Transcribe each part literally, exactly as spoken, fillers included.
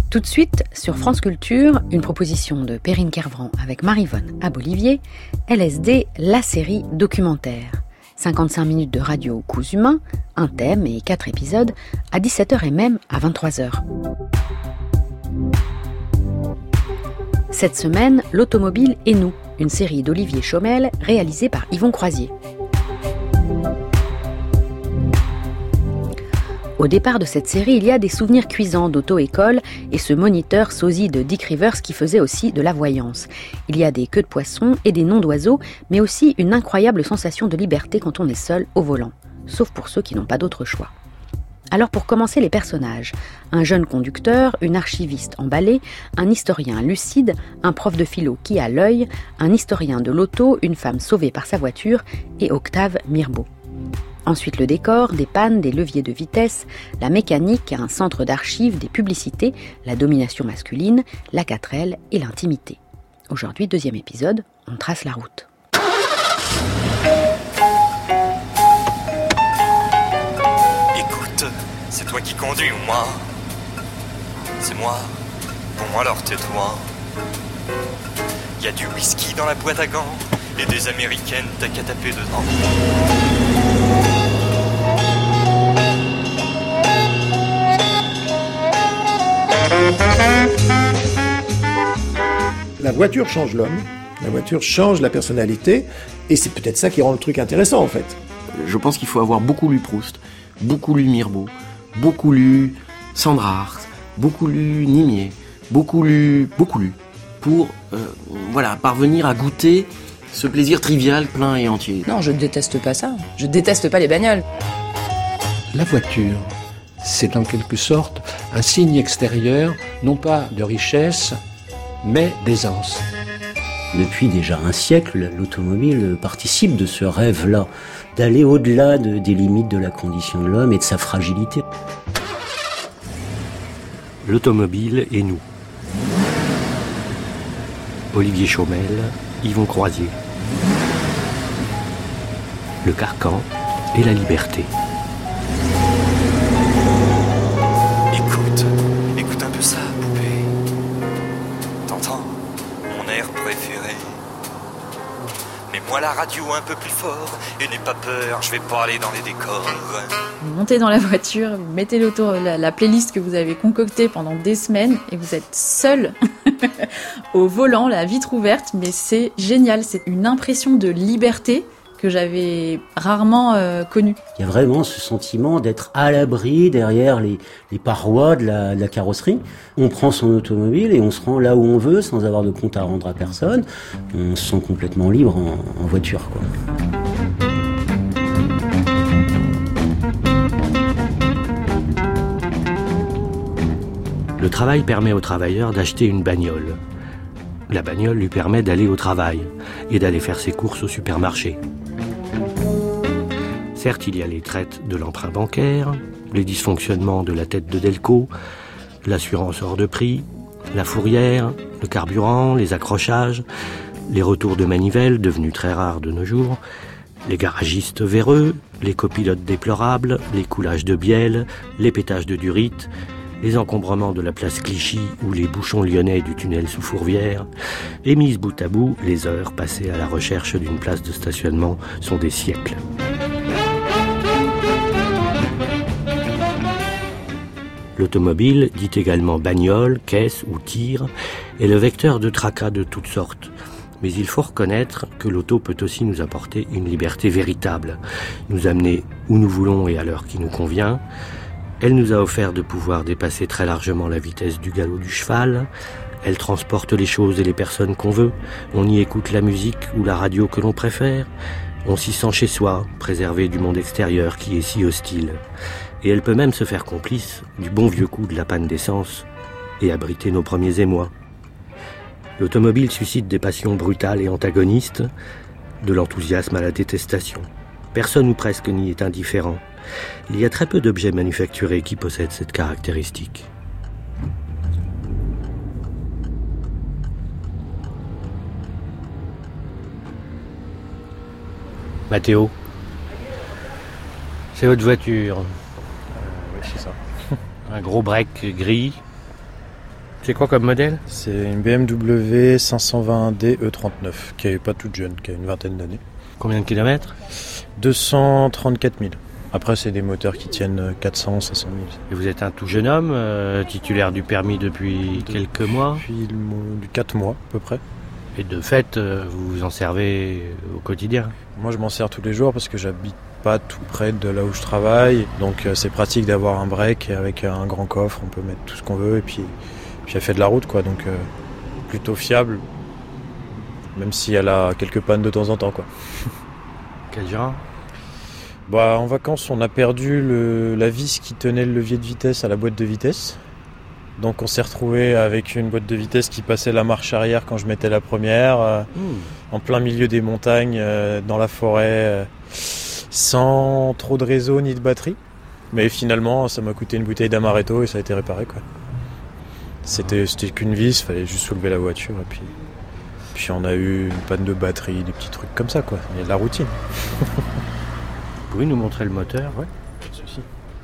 Tout de suite, sur France Culture, une proposition de Perrine Kervran avec Maryvonne Abolivier, L S D, la série documentaire. cinquante-cinq minutes de radio coups humains, un thème et quatre épisodes, à dix-sept heures et même à vingt-trois heures. Cette semaine, l'automobile et nous, une série d'Olivier Chaumel réalisée par Yvon Croisier. Au départ de cette série, il y a des souvenirs cuisants d'auto-école et ce moniteur sosie de Dick Rivers qui faisait aussi de la voyance. Il y a des queues de poissons et des noms d'oiseaux, mais aussi une incroyable sensation de liberté quand on est seul au volant, sauf pour ceux qui n'ont pas d'autre choix. Alors pour commencer, les personnages. Un jeune conducteur, une archiviste emballée, un historien lucide, un prof de philo qui a l'œil, un historien de l'auto, une femme sauvée par sa voiture et Octave Mirbeau. Ensuite le décor, des pannes, des leviers de vitesse, la mécanique, un centre d'archives, des publicités, la domination masculine, la quatrelle et l'intimité. Aujourd'hui, deuxième épisode, on trace la route. Écoute, c'est toi qui conduis ou moi ? C'est moi ? Bon alors tais-toi. Y a du whisky dans la boîte à gants et des américaines, t'as qu'à taper dedans. La voiture change l'homme, la voiture change la personnalité, et c'est peut-être ça qui rend le truc intéressant en fait. Je pense qu'il faut avoir beaucoup lu Proust, beaucoup lu Mirbeau, beaucoup lu Sandra Hart, beaucoup lu Nimier, beaucoup lu, beaucoup lu, pour euh, voilà, parvenir à goûter ce plaisir trivial, plein et entier. Non, je déteste pas ça. Je déteste pas les bagnoles. La voiture, c'est en quelque sorte un signe extérieur, non pas de richesse, mais d'aisance. Depuis déjà un siècle, l'automobile participe de ce rêve-là, d'aller au-delà de, des limites de la condition de l'homme et de sa fragilité. L'automobile et nous. Olivier Chaumel, Yvon Croisier. Le carcan et la liberté. Écoute, écoute un peu ça, poupée. T'entends ? Mon air préféré. Mets-moi la radio un peu plus fort et n'aie pas peur, je vais pas aller dans les décors. Vous montez dans la voiture, vous mettez l'auto, la, la playlist que vous avez concoctée pendant des semaines et vous êtes seul au volant, la vitre ouverte, mais c'est génial, c'est une impression de liberté que j'avais rarement euh, connue. Il y a vraiment ce sentiment d'être à l'abri derrière les, les parois de la, de la carrosserie. On prend son automobile et on se rend là où on veut sans avoir de compte à rendre à personne. On se sent complètement libre en, en voiture, quoi. Le travail permet au travailleur d'acheter une bagnole. La bagnole lui permet d'aller au travail et d'aller faire ses courses au supermarché. Certes, il y a les traites de l'emprunt bancaire, les dysfonctionnements de la tête de Delco, l'assurance hors de prix, la fourrière, le carburant, les accrochages, les retours de manivelle devenus très rares de nos jours, les garagistes véreux, les copilotes déplorables, les coulages de bielle, les pétages de durite, les encombrements de la place Clichy ou les bouchons lyonnais du tunnel sous Fourvière, et mises bout à bout, les heures passées à la recherche d'une place de stationnement sont des siècles. L'automobile, dit également bagnole, caisse ou tir, est le vecteur de tracas de toutes sortes. Mais il faut reconnaître que l'auto peut aussi nous apporter une liberté véritable, nous amener où nous voulons et à l'heure qui nous convient. Elle nous a offert de pouvoir dépasser très largement la vitesse du galop du cheval. Elle transporte les choses et les personnes qu'on veut. On y écoute la musique ou la radio que l'on préfère. On s'y sent chez soi, préservé du monde extérieur qui est si hostile. Et elle peut même se faire complice du bon vieux coup de la panne d'essence et abriter nos premiers émois. L'automobile suscite des passions brutales et antagonistes, de l'enthousiasme à la détestation. Personne ou presque n'y est indifférent. Il y a très peu d'objets manufacturés qui possèdent cette caractéristique. Mathéo, c'est votre voiture. Euh, oui, c'est ça. Un gros break gris. C'est quoi comme modèle? C'est une B M W cinq cent vingt D E trente-neuf, qui n'est pas toute jeune, qui a une vingtaine d'années. Combien de kilomètres? deux cent trente-quatre mille. Après, c'est des moteurs qui tiennent quatre cents, cinq cent mille. Et vous êtes un tout jeune homme, euh, titulaire du permis depuis de, quelques mois? Depuis quatre mois, à peu près. Et de fait, euh, vous vous en servez au quotidien? Moi, je m'en sers tous les jours parce que j'habite pas tout près de là où je travaille. Donc, euh, c'est pratique d'avoir un break avec un grand coffre. On peut mettre tout ce qu'on veut et puis, puis elle fait de la route, quoi. Donc, euh, plutôt fiable, même si elle a quelques pannes de temps en temps, quoi. Quel genre? Bah, en vacances, on a perdu le, la vis qui tenait le levier de vitesse à la boîte de vitesse. Donc on s'est retrouvé avec une boîte de vitesse qui passait la marche arrière quand je mettais la première, euh, mmh. en plein milieu des montagnes, euh, dans la forêt, euh, sans trop de réseau ni de batterie. Mais finalement, ça m'a coûté une bouteille d'amaretto et ça a été réparé, quoi. C'était, c'était qu'une vis, fallait juste soulever la voiture et puis, puis on a eu une panne de batterie, des petits trucs comme ça, quoi. Il y a de la routine. Vous pouvez nous montrer le moteur? Ouais, pas de souci.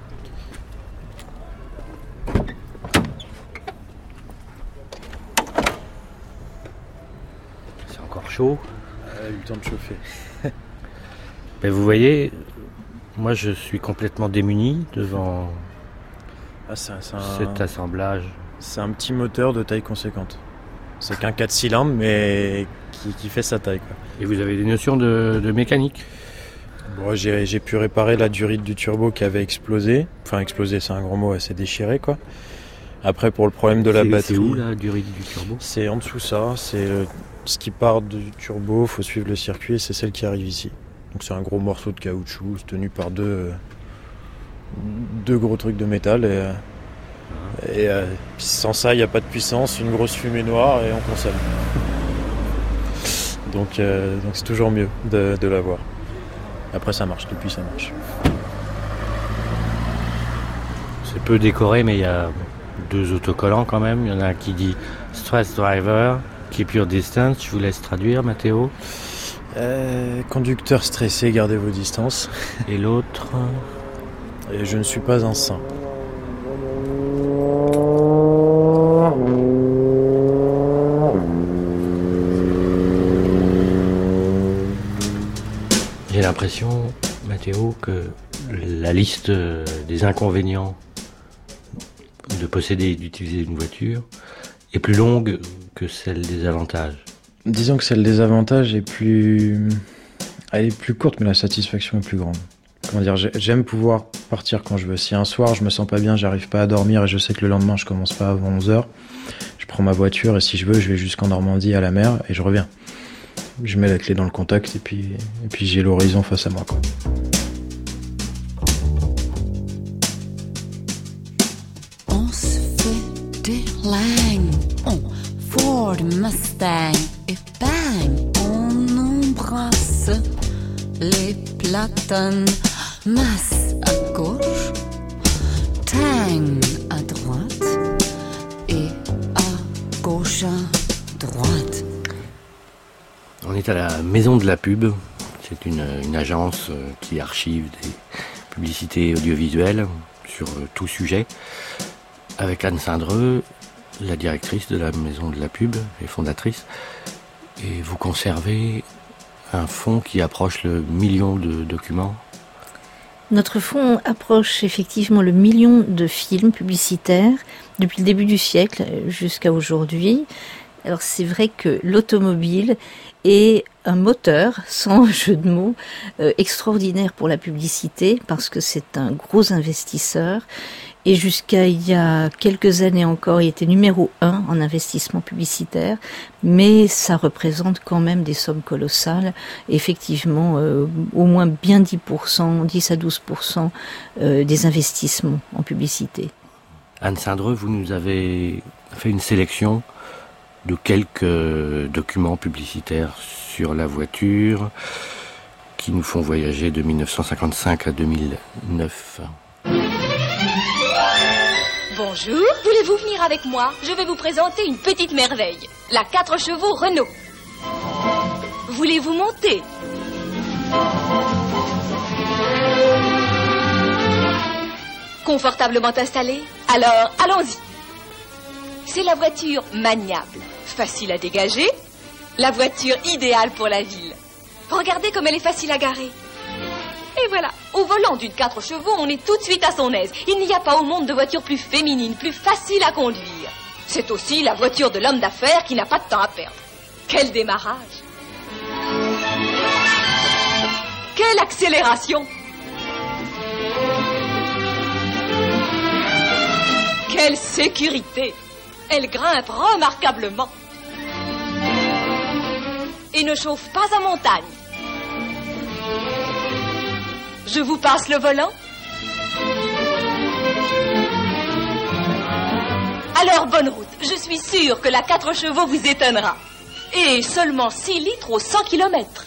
C'est encore chaud. Elle a eu le temps de chauffer. Ben vous voyez, moi je suis complètement démuni devant ah, c'est un, c'est un... cet assemblage. C'est un petit moteur de taille conséquente. C'est qu'un quatre cylindres, mais qui, qui fait sa taille, quoi. Et vous avez des notions de, de mécanique? Bon, j'ai, j'ai pu réparer la durite du turbo qui avait explosé. Enfin, explosé, c'est un grand mot, elle s'est déchirée, quoi. Après, pour le problème de la c'est, batterie... C'est où, la durite du turbo? C'est en dessous, ça. C'est euh, ce qui part du turbo, il faut suivre le circuit, et c'est celle qui arrive ici. Donc c'est un gros morceau de caoutchouc, tenu par deux, euh, deux gros trucs de métal. Et, euh, et euh, sans ça, il n'y a pas de puissance, une grosse fumée noire, et on consomme. donc, euh, donc c'est toujours mieux de, de l'avoir. Après ça marche, depuis ça marche. C'est peu décoré, mais il y a deux autocollants quand même. Il y en a un qui dit Stress Driver, Keep Your Distance. Je vous laisse traduire, Mathéo. Euh, conducteur stressé, gardez vos distances. Et l'autre? Et je ne suis pas un saint. J'ai l'impression, Mathéo, que la liste des inconvénients de posséder et d'utiliser une voiture est plus longue que celle des avantages. Disons que celle des avantages est plus... Elle est plus courte, mais la satisfaction est plus grande. Comment dire, j'aime pouvoir partir quand je veux. Si un soir je me sens pas bien, j'arrive pas à dormir et je sais que le lendemain je commence pas avant onze heures, je prends ma voiture et si je veux, je vais jusqu'en Normandie à la mer et je reviens. Je mets la clé dans le contact et puis, et puis j'ai l'horizon face à moi, quoi. On se fait des lignes, on Ford Mustang et bang, on embrasse les platanes, masse à gauche, tang à droite et à gauche à droite. On est à la Maison de la Pub. C'est une, une agence qui archive des publicités audiovisuelles sur tout sujet. Avec Anne Cindreux, la directrice de la Maison de la Pub et fondatrice. Et vous conservez un fonds qui approche le million de documents. Notre fonds approche effectivement le million de films publicitaires depuis le début du siècle jusqu'à aujourd'hui. Alors c'est vrai que l'automobile est un moteur, sans jeu de mots, euh, extraordinaire pour la publicité parce que c'est un gros investisseur. Et jusqu'à il y a quelques années encore, il était numéro un en investissement publicitaire, mais ça représente quand même des sommes colossales. Effectivement, euh, au moins bien dix pour cent, dix à douze pour cent euh, des investissements en publicité. Anne Cindreux, vous nous avez fait une sélection de quelques documents publicitaires sur la voiture qui nous font voyager de mille neuf cent cinquante-cinq à deux mille neuf. Bonjour, voulez-vous venir avec moi? Je vais vous présenter une petite merveille, la quatre chevaux Renault. Voulez-vous monter? Confortablement installé? Alors, allons-y. C'est la voiture maniable, facile à dégager, la voiture idéale pour la ville. Regardez comme elle est facile à garer. Et voilà, au volant d'une quatre chevaux, on est tout de suite à son aise. Il n'y a pas au monde de voiture plus féminine, plus facile à conduire. C'est aussi la voiture de l'homme d'affaires qui n'a pas de temps à perdre. Quel démarrage! Quelle accélération! Quelle sécurité! Elle grimpe remarquablement. Et ne chauffe pas en montagne. Je vous passe le volant? Alors bonne route. Je suis sûre que la quatre chevaux vous étonnera. Et seulement six litres au cent kilomètres.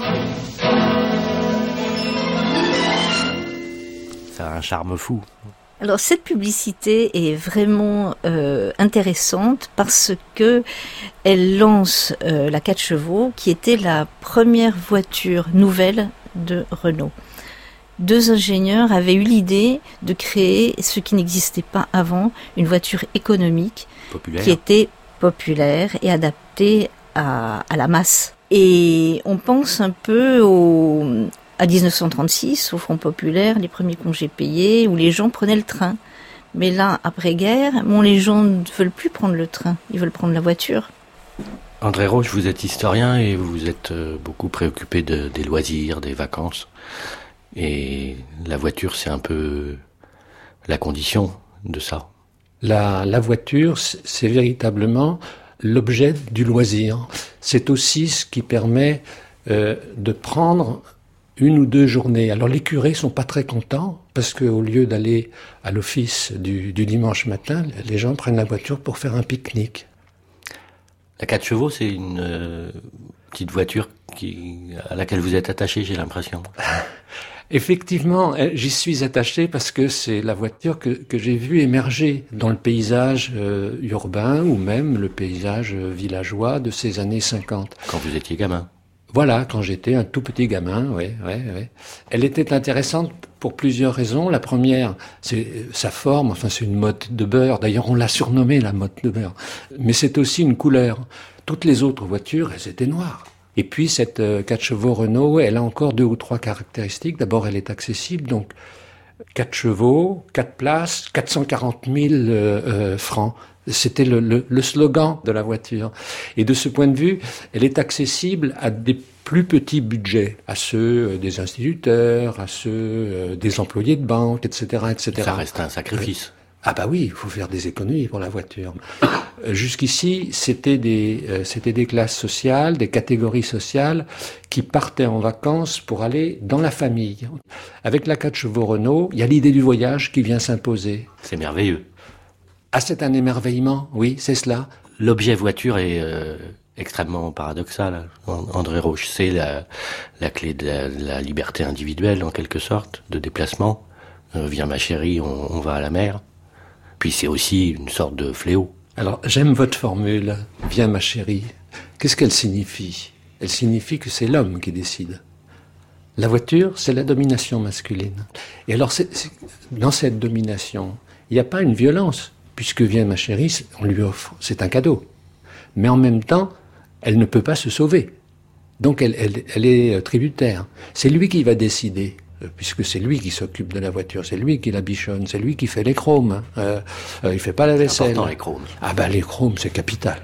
Ça a un charme fou. Alors cette publicité est vraiment euh, intéressante parce que elle lance euh, la quatre chevaux qui était la première voiture nouvelle de Renault. Deux ingénieurs avaient eu l'idée de créer ce qui n'existait pas avant, une voiture économique populaire. Qui était populaire et adaptée à, à la masse. Et on pense un peu au, à dix-neuf cent trente-six, au Front populaire, les premiers congés payés, où les gens prenaient le train. Mais là, après-guerre, bon, les gens ne veulent plus prendre le train, ils veulent prendre la voiture. André Roche, vous êtes historien et vous êtes beaucoup préoccupé de, des loisirs, des vacances. Et la voiture, c'est un peu la condition de ça. La, la voiture, c'est véritablement l'objet du loisir. C'est aussi ce qui permet euh, de prendre une ou deux journées. Alors les curés sont pas très contents parce qu'au lieu d'aller à l'office du, du dimanche matin, les gens prennent la voiture pour faire un pique-nique. La quatre chevaux, c'est une euh, petite voiture qui, à laquelle vous êtes attaché, j'ai l'impression. Effectivement, j'y suis attaché parce que c'est la voiture que, que j'ai vue émerger dans le paysage euh, urbain ou même le paysage villageois de ces années cinquante. Quand vous étiez gamin. Voilà, quand j'étais un tout petit gamin, oui, oui, oui. Elle était intéressante pour plusieurs raisons. La première, c'est sa forme, enfin c'est une motte de beurre. D'ailleurs, on l'a surnommée la motte de beurre. Mais c'est aussi une couleur. Toutes les autres voitures, elles étaient noires. Et puis cette euh, quatre chevaux Renault, elle a encore deux ou trois caractéristiques. D'abord, elle est accessible, donc quatre chevaux, quatre places, quatre cent quarante mille euh, euh, francs. C'était le, le, le slogan de la voiture. Et de ce point de vue, elle est accessible à des plus petits budgets, à ceux euh, des instituteurs, à ceux euh, des employés de banque, et cetera, et cetera. Ça reste un sacrifice. Euh, Ah bah oui, il faut faire des économies pour la voiture. Jusqu'ici, c'était des, euh, c'était des classes sociales, des catégories sociales qui partaient en vacances pour aller dans la famille. Avec la quatre chevaux Renault, il y a l'idée du voyage qui vient s'imposer. C'est merveilleux. Ah, c'est un émerveillement, oui, c'est cela. L'objet voiture est euh, extrêmement paradoxal. André Roche, c'est la, la clé de la, de la liberté individuelle, en quelque sorte, de déplacement. Euh, viens ma chérie, on, on va à la mer. Puis c'est aussi une sorte de fléau. Alors, j'aime votre formule, « Viens ma chérie ». Qu'est-ce qu'elle signifie ? Elle signifie que c'est l'homme qui décide. La voiture, c'est la domination masculine. Et alors, c'est, c'est, dans cette domination, il n'y a pas une violence, puisque « Viens ma chérie », on lui offre, c'est un cadeau. Mais en même temps, elle ne peut pas se sauver. Donc, elle, elle, elle est tributaire. C'est lui qui va décider. Puisque c'est lui qui s'occupe de la voiture, c'est lui qui la bichonne, c'est lui qui fait les chromes. Euh, euh, il fait pas la vaisselle. C'est important, les chromes. Ah ben les chromes, c'est capital.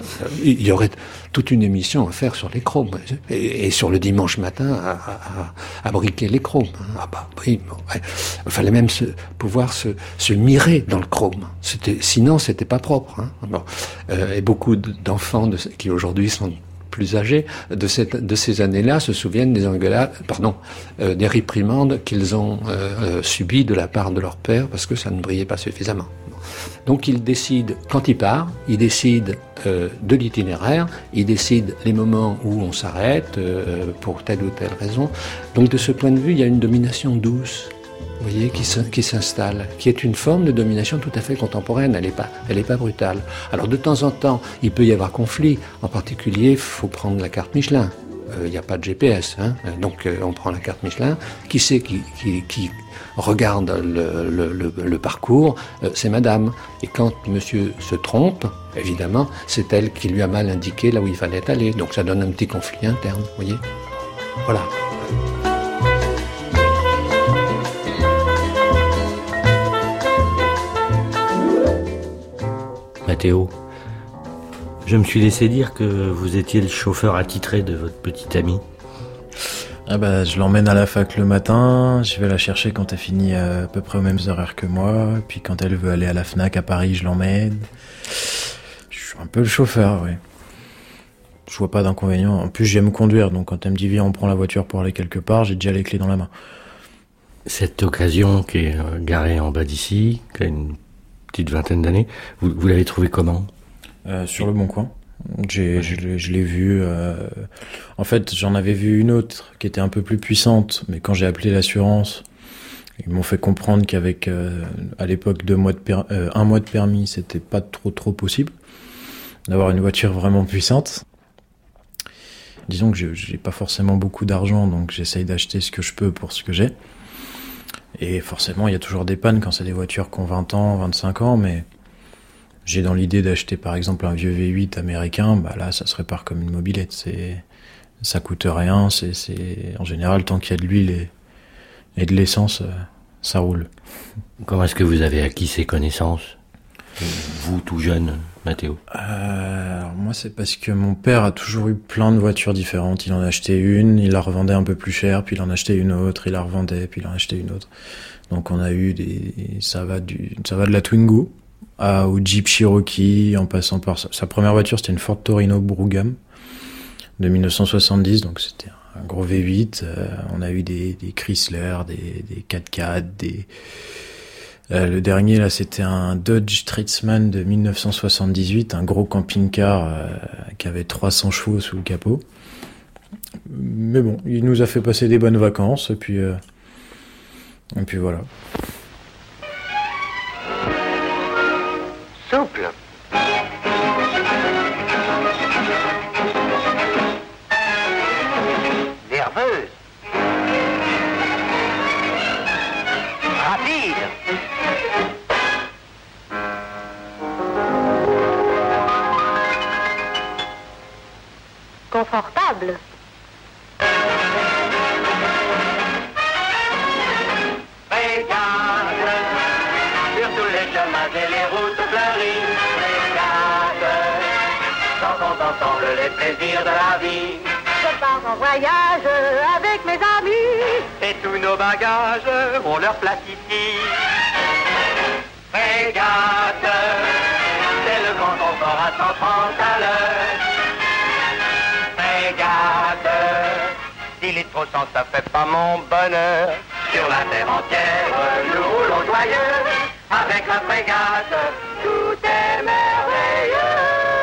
Il y aurait toute une émission à faire sur les chromes et, et sur le dimanche matin à, à, à briquer les chromes. Ah bah oui, bon, ouais. Il fallait même se, pouvoir se, se mirer dans le chrome. C'était, sinon, c'était pas propre. Hein. Bon. Euh, et beaucoup d'enfants de, qui aujourd'hui sont plus âgés de, cette, de ces années-là se souviennent des engueulades, pardon, euh, des réprimandes qu'ils ont euh, euh, subies de la part de leur père parce que ça ne brillait pas suffisamment. Donc ils décident, quand ils partent, ils décident euh, de l'itinéraire, ils décident les moments où on s'arrête euh, pour telle ou telle raison. Donc de ce point de vue, il y a une domination douce, vous voyez, qui, qui s'installe, qui est une forme de domination tout à fait contemporaine, elle n'est pas, elle n'est pas brutale. Alors de temps en temps, il peut y avoir conflit, en particulier, il faut prendre la carte Michelin. il n'y a pas de G P S, hein, donc euh, on prend la carte Michelin. Qui c'est qui, qui, qui regarde le, le, le, le parcours? euh, C'est madame. Et quand monsieur se trompe, évidemment, c'est elle qui lui a mal indiqué là où il fallait aller. Donc ça donne un petit conflit interne, vous voyez. Voilà. Mathéo, je me suis laissé dire que vous étiez le chauffeur attitré de votre petite amie. Ah bah, je l'emmène à la fac le matin, je vais la chercher quand elle finit à peu près aux mêmes horaires que moi, puis quand elle veut aller à la Fnac à Paris, je l'emmène. Je suis un peu le chauffeur, oui. Je vois pas d'inconvénient. En plus, j'aime conduire, donc quand elle me dit viens, on prend la voiture pour aller quelque part, j'ai déjà les clés dans la main. Cette occasion qui est garée en bas d'ici, qui a une petite vingtaine d'années, vous, vous l'avez trouvée comment ? euh, Sur le Bon Coin. J'ai, je, je l'ai vu. Euh... En fait, j'en avais vu une autre qui était un peu plus puissante, mais quand j'ai appelé l'assurance, ils m'ont fait comprendre qu'avec, euh, à l'époque, deux mois de per... euh, un mois de permis, c'était pas trop trop possible d'avoir une voiture vraiment puissante. Disons que je, j'ai pas forcément beaucoup d'argent, donc j'essaye d'acheter ce que je peux pour ce que j'ai. Et forcément, il y a toujours des pannes quand c'est des voitures qui ont vingt ans, vingt-cinq ans, mais j'ai dans l'idée d'acheter par exemple un vieux V huit américain, bah là ça se répare comme une mobilette, c'est, ça coûte rien, c'est, c'est, en général tant qu'il y a de l'huile et, et de l'essence, ça roule. Comment est-ce que vous avez acquis ces connaissances, vous tout jeune, Mathéo ? euh, Alors moi c'est parce que mon père a toujours eu plein de voitures différentes, il en a acheté une, il la revendait un peu plus cher, puis il en achetait une autre, il la revendait, puis il en achetait une autre. Donc on a eu des, ça va du, ça va de la Twingo à, au Jeep Cherokee, en passant par sa, sa première voiture, c'était une Ford Torino Brougham de dix-neuf cent soixante-dix, donc c'était un gros V huit. Euh, on a eu des, des Chrysler, des, des quatre-quatre, des euh, le dernier là, c'était un Dodge Tradesman de dix-neuf cent soixante-dix-huit, un gros camping-car euh, qui avait trois cents chevaux sous le capot. Mais bon, il nous a fait passer des bonnes vacances, et puis euh, et puis voilà. Souple. Nerveuse. Rapide. Confortable. Ensemble les plaisirs de la vie. Je pars en voyage avec mes amis. Et tous nos bagages ont leur place ici. Frégate, c'est le grand confort à cent trente à l'heure. Frégate, s'il est trop sens, ça fait pas mon bonheur. Sur la terre entière, nous roulons joyeux. Avec la frégate, tout est merveilleux.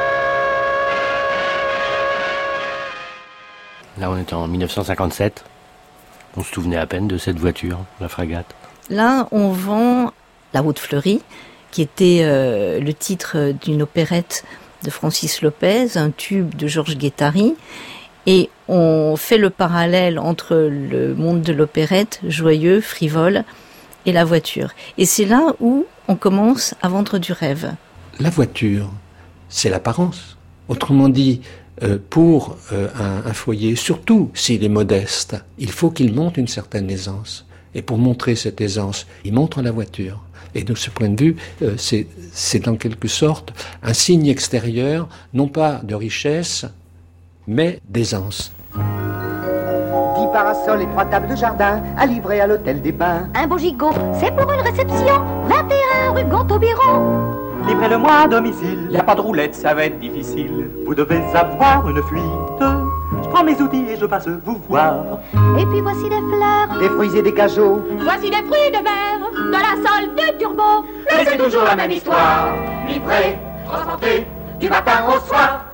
Là, on est en dix-neuf cent cinquante-sept. On se souvenait à peine de cette voiture, la frégate. Là, on vend La Route fleurie, qui était euh, le titre d'une opérette de Francis Lopez, un tube de Georges Guettari. Et on fait le parallèle entre le monde de l'opérette, joyeux, frivole, et la voiture. Et c'est là où on commence à vendre du rêve. La voiture, c'est l'apparence. Autrement dit, Euh, pour euh, un, un foyer, surtout s'il est modeste, il faut qu'il montre une certaine aisance. Et pour montrer cette aisance, il montre la voiture. Et de ce point de vue, euh, c'est, c'est en quelque sorte un signe extérieur, non pas de richesse, mais d'aisance. Dix parasols et trois tables de jardin à livrer à l'hôtel des Bains. Un beau gigot, c'est pour une réception. vingt et un rue Gontaut-Biron. Livrez-le-moi à domicile, y a pas de roulette, ça va être difficile. Vous devez avoir une fuite. Je prends mes outils et je passe vous voir. Et puis voici des fleurs, des fruits et des cajots. Voici des fruits de mer, de la sole, du turbo. Mais c'est toujours la même histoire. Livré, transporté, du matin au soir.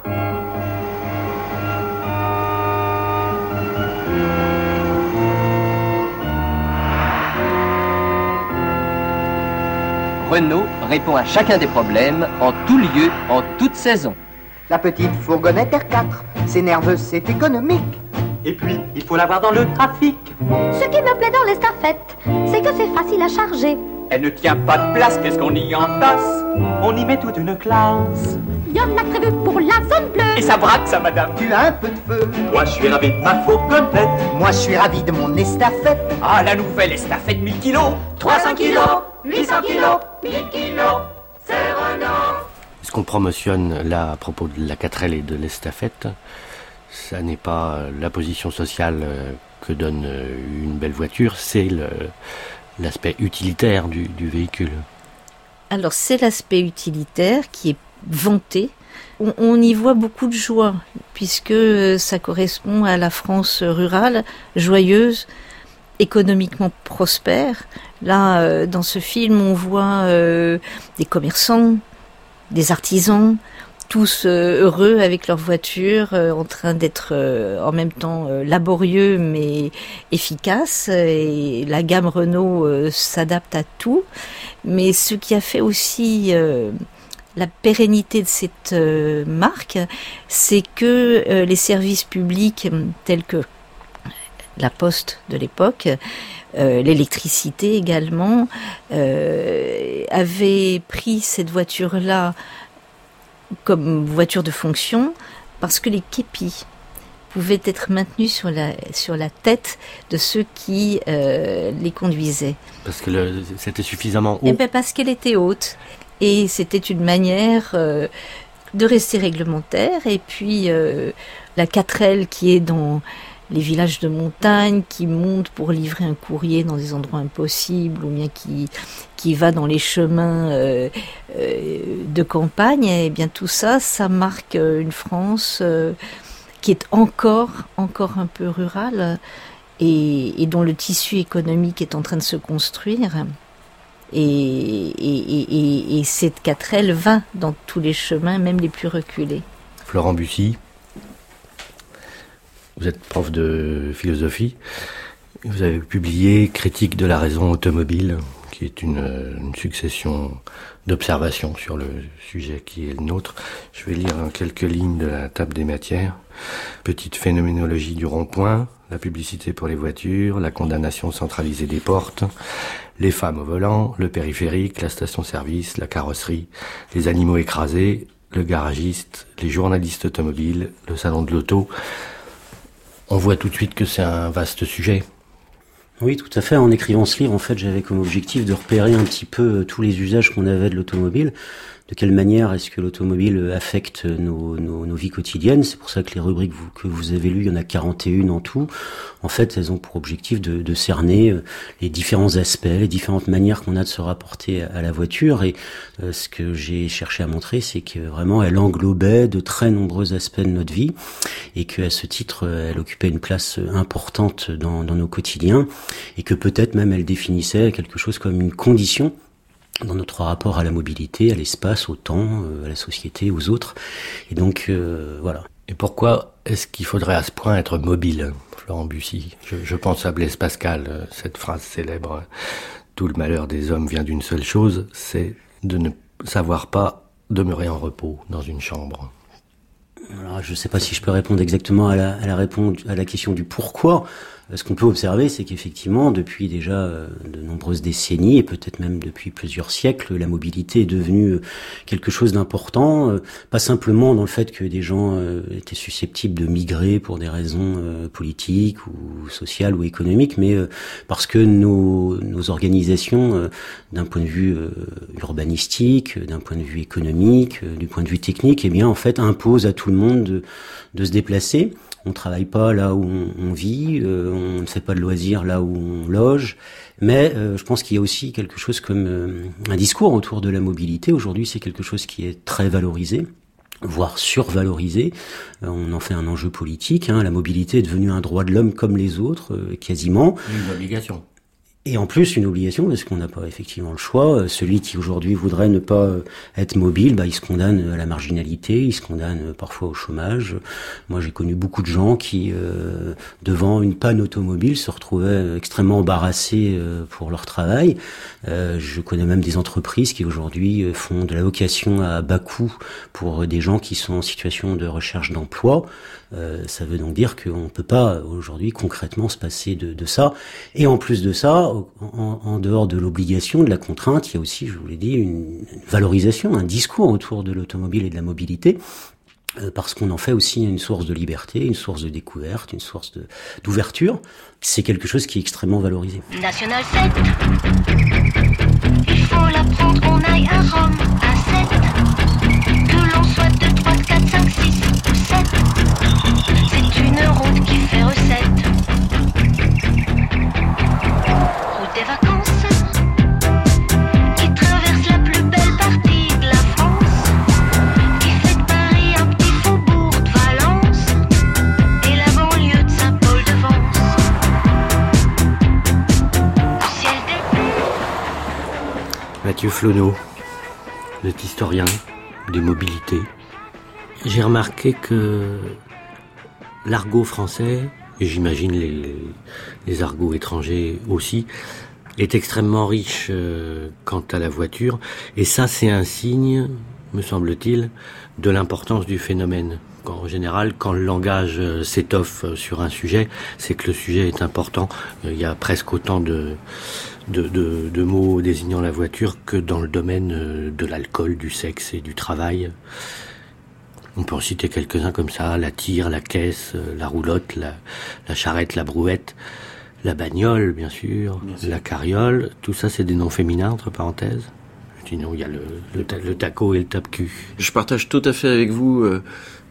Renault répond à chacun des problèmes, en tout lieu, en toute saison. La petite fourgonnette R quatre, c'est nerveux, c'est économique. Et puis, il faut l'avoir dans le trafic. Ce qui me plaît dans l'estafette, c'est que c'est facile à charger. Elle ne tient pas de place, qu'est-ce qu'on y entasse? On y met toute une classe. Il y en a prévu pour la zone bleue. Et ça braque, ça, madame. Tu as un peu de feu. Moi, je suis ravi de ma fourgonnette. Moi, je suis ravi de mon estafette. Ah, la nouvelle estafette mille kilos. trois cents kilos, huit cents kilos, mille kilos, c'est Renault. Ce qu'on promotionne là à propos de la quatre L et de l'estafette, ça n'est pas la position sociale que donne une belle voiture, c'est le, l'aspect utilitaire du, du véhicule. Alors c'est l'aspect utilitaire qui est vanté. On, on y voit beaucoup de joie, puisque ça correspond à la France rurale, joyeuse, économiquement prospère. Là, euh, dans ce film, on voit euh, des commerçants, des artisans, tous euh, heureux avec leur voiture, euh, en train d'être euh, en même temps euh, laborieux mais efficace. Et la gamme Renault euh, s'adapte à tout. Mais ce qui a fait aussi euh, la pérennité de cette euh, marque, c'est que euh, les services publics tels que la Poste de l'époque, euh, l'électricité également, euh, avaient pris cette voiture-là comme voiture de fonction parce que les képis pouvaient être maintenus sur la, sur la tête de ceux qui euh, les conduisaient. Parce que le, c'était suffisamment haut. Eh ben parce qu'elle était haute. Et c'était une manière euh, de rester réglementaire. Et puis euh, la quatre L qui est dans les villages de montagne, qui monte pour livrer un courrier dans des endroits impossibles, ou bien qui, qui va dans les chemins euh, euh, de campagne, et bien tout ça, ça marque une France euh, qui est encore, encore un peu rurale, et, et dont le tissu économique est en train de se construire. Et, et, et, et cette quatre L va dans tous les chemins, même les plus reculés. Florent Bussy, vous êtes prof de philosophie. Vous avez publié Critique de la raison automobile, qui est une, une succession d'observations sur le sujet qui est le nôtre. Je vais lire quelques lignes de la table des matières. Petite phénoménologie du rond-point, la publicité pour les voitures, la condamnation centralisée des portes, les femmes au volant, le périphérique, la station-service, la carrosserie, les animaux écrasés, le garagiste, les journalistes automobiles, le salon de l'auto. On voit tout de suite que c'est un vaste sujet. Oui, tout à fait. En écrivant ce livre, en fait, j'avais comme objectif de repérer un petit peu tous les usages qu'on avait de l'automobile. De quelle manière est-ce que l'automobile affecte nos, nos, nos vies quotidiennes? C'est pour ça que les rubriques vous, que vous avez lues, il y en a quarante et un en tout. En fait, elles ont pour objectif de, de cerner les différents aspects, les différentes manières qu'on a de se rapporter à la voiture. Et euh, ce que j'ai cherché à montrer, c'est que vraiment, elle englobait de très nombreux aspects de notre vie et qu'à ce titre, elle occupait une place importante dans, dans nos quotidiens et que peut-être même elle définissait quelque chose comme une condition dans notre rapport à la mobilité, à l'espace, au temps, euh, à la société, aux autres. Et donc, euh, voilà. Et pourquoi est-ce qu'il faudrait à ce point être mobile, Florent Bussy? je, je pense à Blaise Pascal, cette phrase célèbre, « Tout le malheur des hommes vient d'une seule chose, c'est de ne savoir pas demeurer en repos dans une chambre. » Alors, je ne sais pas si je peux répondre exactement à la, à la, réponse, à la question du pourquoi. Ce qu'on peut observer, c'est qu'effectivement, depuis déjà de nombreuses décennies, et peut-être même depuis plusieurs siècles, la mobilité est devenue quelque chose d'important, pas simplement dans le fait que des gens étaient susceptibles de migrer pour des raisons politiques ou sociales ou économiques, mais parce que nos, nos organisations, d'un point de vue urbanistique, d'un point de vue économique, du point de vue technique, eh bien, en fait, imposent à tout le monde de, de se déplacer. On travaille pas là où on, on vit, euh, on ne fait pas de loisirs là où on loge, mais euh, je pense qu'il y a aussi quelque chose comme euh, un discours autour de la mobilité. Aujourd'hui, c'est quelque chose qui est très valorisé, voire survalorisé. Euh, on en fait un enjeu politique. Hein. La mobilité est devenue un droit de l'homme comme les autres, euh, quasiment. Une obligation. Et en plus, une obligation, parce qu'on n'a pas effectivement le choix. Celui qui aujourd'hui voudrait ne pas être mobile, bah, il se condamne à la marginalité, il se condamne parfois au chômage. Moi, j'ai connu beaucoup de gens qui, euh, devant une panne automobile, se retrouvaient extrêmement embarrassés euh, pour leur travail. Euh, je connais même des entreprises qui aujourd'hui font de la location à bas coût pour des gens qui sont en situation de recherche d'emploi. Euh, ça veut donc dire qu'on ne peut pas aujourd'hui concrètement se passer de, de ça. Et en plus de ça, en, en dehors de l'obligation, de la contrainte, il y a aussi, je vous l'ai dit, une, une valorisation, un discours autour de l'automobile et de la mobilité, euh, parce qu'on en fait aussi une source de liberté, une source de découverte, une source de, d'ouverture. C'est quelque chose qui est extrêmement valorisé. National sept. Il faut la prendre, on aille à Rome à sept. Que l'on soit deux, trois, quatre, cinq, six ou sept. C'est une route qui fait recette. Route des vacances qui traverse la plus belle partie de la France, qui fait de Paris un petit faubourg de Valence et la banlieue de Saint-Paul-de-Vence. Au ciel d'été. Mathieu Flonneau, vous êtes historien des mobilités. J'ai remarqué que l'argot français, et j'imagine les, les, les argots étrangers aussi, est extrêmement riche euh, quant à la voiture. Et ça, c'est un signe, me semble-t-il, de l'importance du phénomène. En général, quand le langage euh, s'étoffe sur un sujet, c'est que le sujet est important. Euh, il y a presque autant de, de, de, de mots désignant la voiture que dans le domaine euh, de l'alcool, du sexe et du travail. On peut en citer quelques-uns comme ça, la tire, la caisse, la roulotte, la, la charrette, la brouette, la bagnole, bien sûr, bien sûr, la carriole. Tout ça, c'est des noms féminins, entre parenthèses. Sinon, il y a le, le, le taco et le tape-cul. Je partage tout à fait avec vous euh,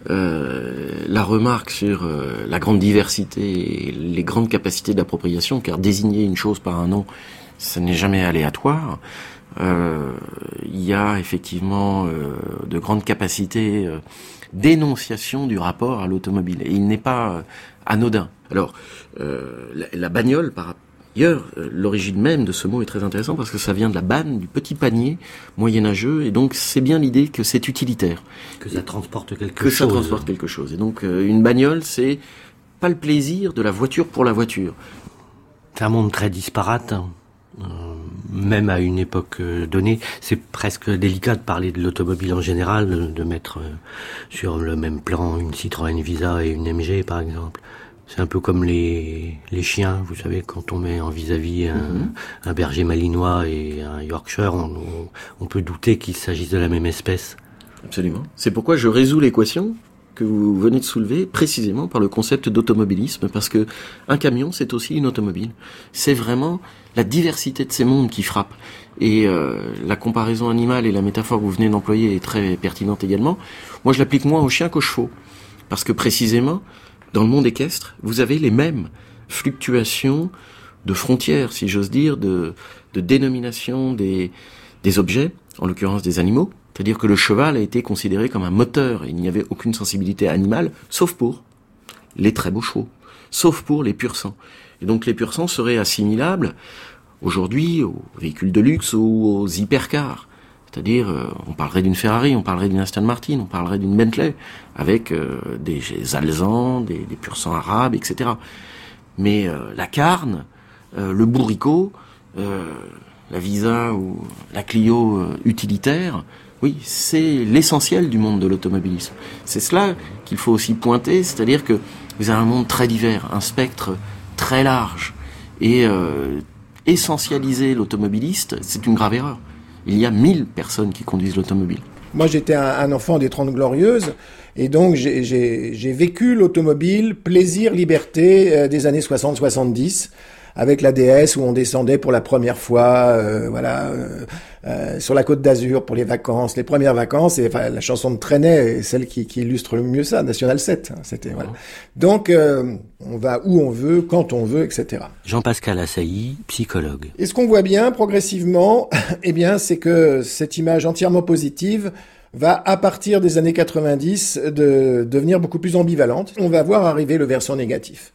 euh, la remarque sur euh, la grande diversité et les grandes capacités d'appropriation, car désigner une chose par un nom, ça n'est jamais aléatoire. Euh, il y a effectivement euh, de grandes capacités euh, d'énonciation du rapport à l'automobile. Et il n'est pas euh, anodin. Alors, euh, la, la bagnole, par ailleurs, euh, l'origine même de ce mot est très intéressant parce que ça vient de la banne, du petit panier moyenâgeux, et donc c'est bien l'idée que c'est utilitaire. Que ça transporte quelque que chose. Que ça transporte quelque chose. Et donc, euh, une bagnole, c'est pas le plaisir de la voiture pour la voiture. C'est un monde très disparate, hein. Euh, même à une époque euh, donnée, c'est presque délicat de parler de l'automobile en général, de, de mettre euh, sur le même plan une Citroën Visa et une M G par exemple. C'est un peu comme les, les chiens, vous savez, quand on met en vis-à-vis un, mm-hmm. un berger malinois et un Yorkshire, on, on, on peut douter qu'il s'agisse de la même espèce. Absolument. C'est pourquoi je résous l'équation que vous venez de soulever précisément par le concept d'automobilisme, parce que un camion, c'est aussi une automobile. C'est vraiment la diversité de ces mondes qui frappe. Et euh, la comparaison animale et la métaphore que vous venez d'employer est très pertinente également. Moi, je l'applique moins aux chiens qu'aux chevaux, parce que précisément, dans le monde équestre, vous avez les mêmes fluctuations de frontières, si j'ose dire, de, de dénomination des, des objets, en l'occurrence des animaux. C'est-à-dire que le cheval a été considéré comme un moteur et il n'y avait aucune sensibilité animale, sauf pour les très beaux chevaux, sauf pour les pur sang. Et donc les pur sang seraient assimilables aujourd'hui aux véhicules de luxe ou aux hypercars. C'est-à-dire, euh, on parlerait d'une Ferrari, on parlerait d'une Aston Martin, on parlerait d'une Bentley, avec euh, des alezans, des, des pur sang arabes, et cetera. Mais euh, la carne, euh, le bourricot, euh, la Visa ou la Clio euh, utilitaire, oui, c'est l'essentiel du monde de l'automobilisme. C'est cela qu'il faut aussi pointer, c'est-à-dire que vous avez un monde très divers, un spectre très large. Et euh, essentialiser l'automobiliste, c'est une grave erreur. Il y a mille personnes qui conduisent l'automobile. Moi, j'étais un, un enfant des Trente Glorieuses, et donc j'ai, j'ai, j'ai vécu l'automobile, plaisir, liberté euh, des années soixante soixante-dix, avec la D S où on descendait pour la première fois, euh, voilà, euh, euh, sur la Côte d'Azur pour les vacances, les premières vacances. Et enfin, la chanson de Trenet est celle qui, qui illustre le mieux ça, National sept. C'était voilà. Donc, euh, on va où on veut, quand on veut, et cetera. Jean-Pascal Assailly, psychologue. Et ce qu'on voit bien progressivement, eh bien, c'est que cette image entièrement positive va, à partir des années quatre-vingt-dix, de devenir beaucoup plus ambivalente. On va voir arriver le versant négatif.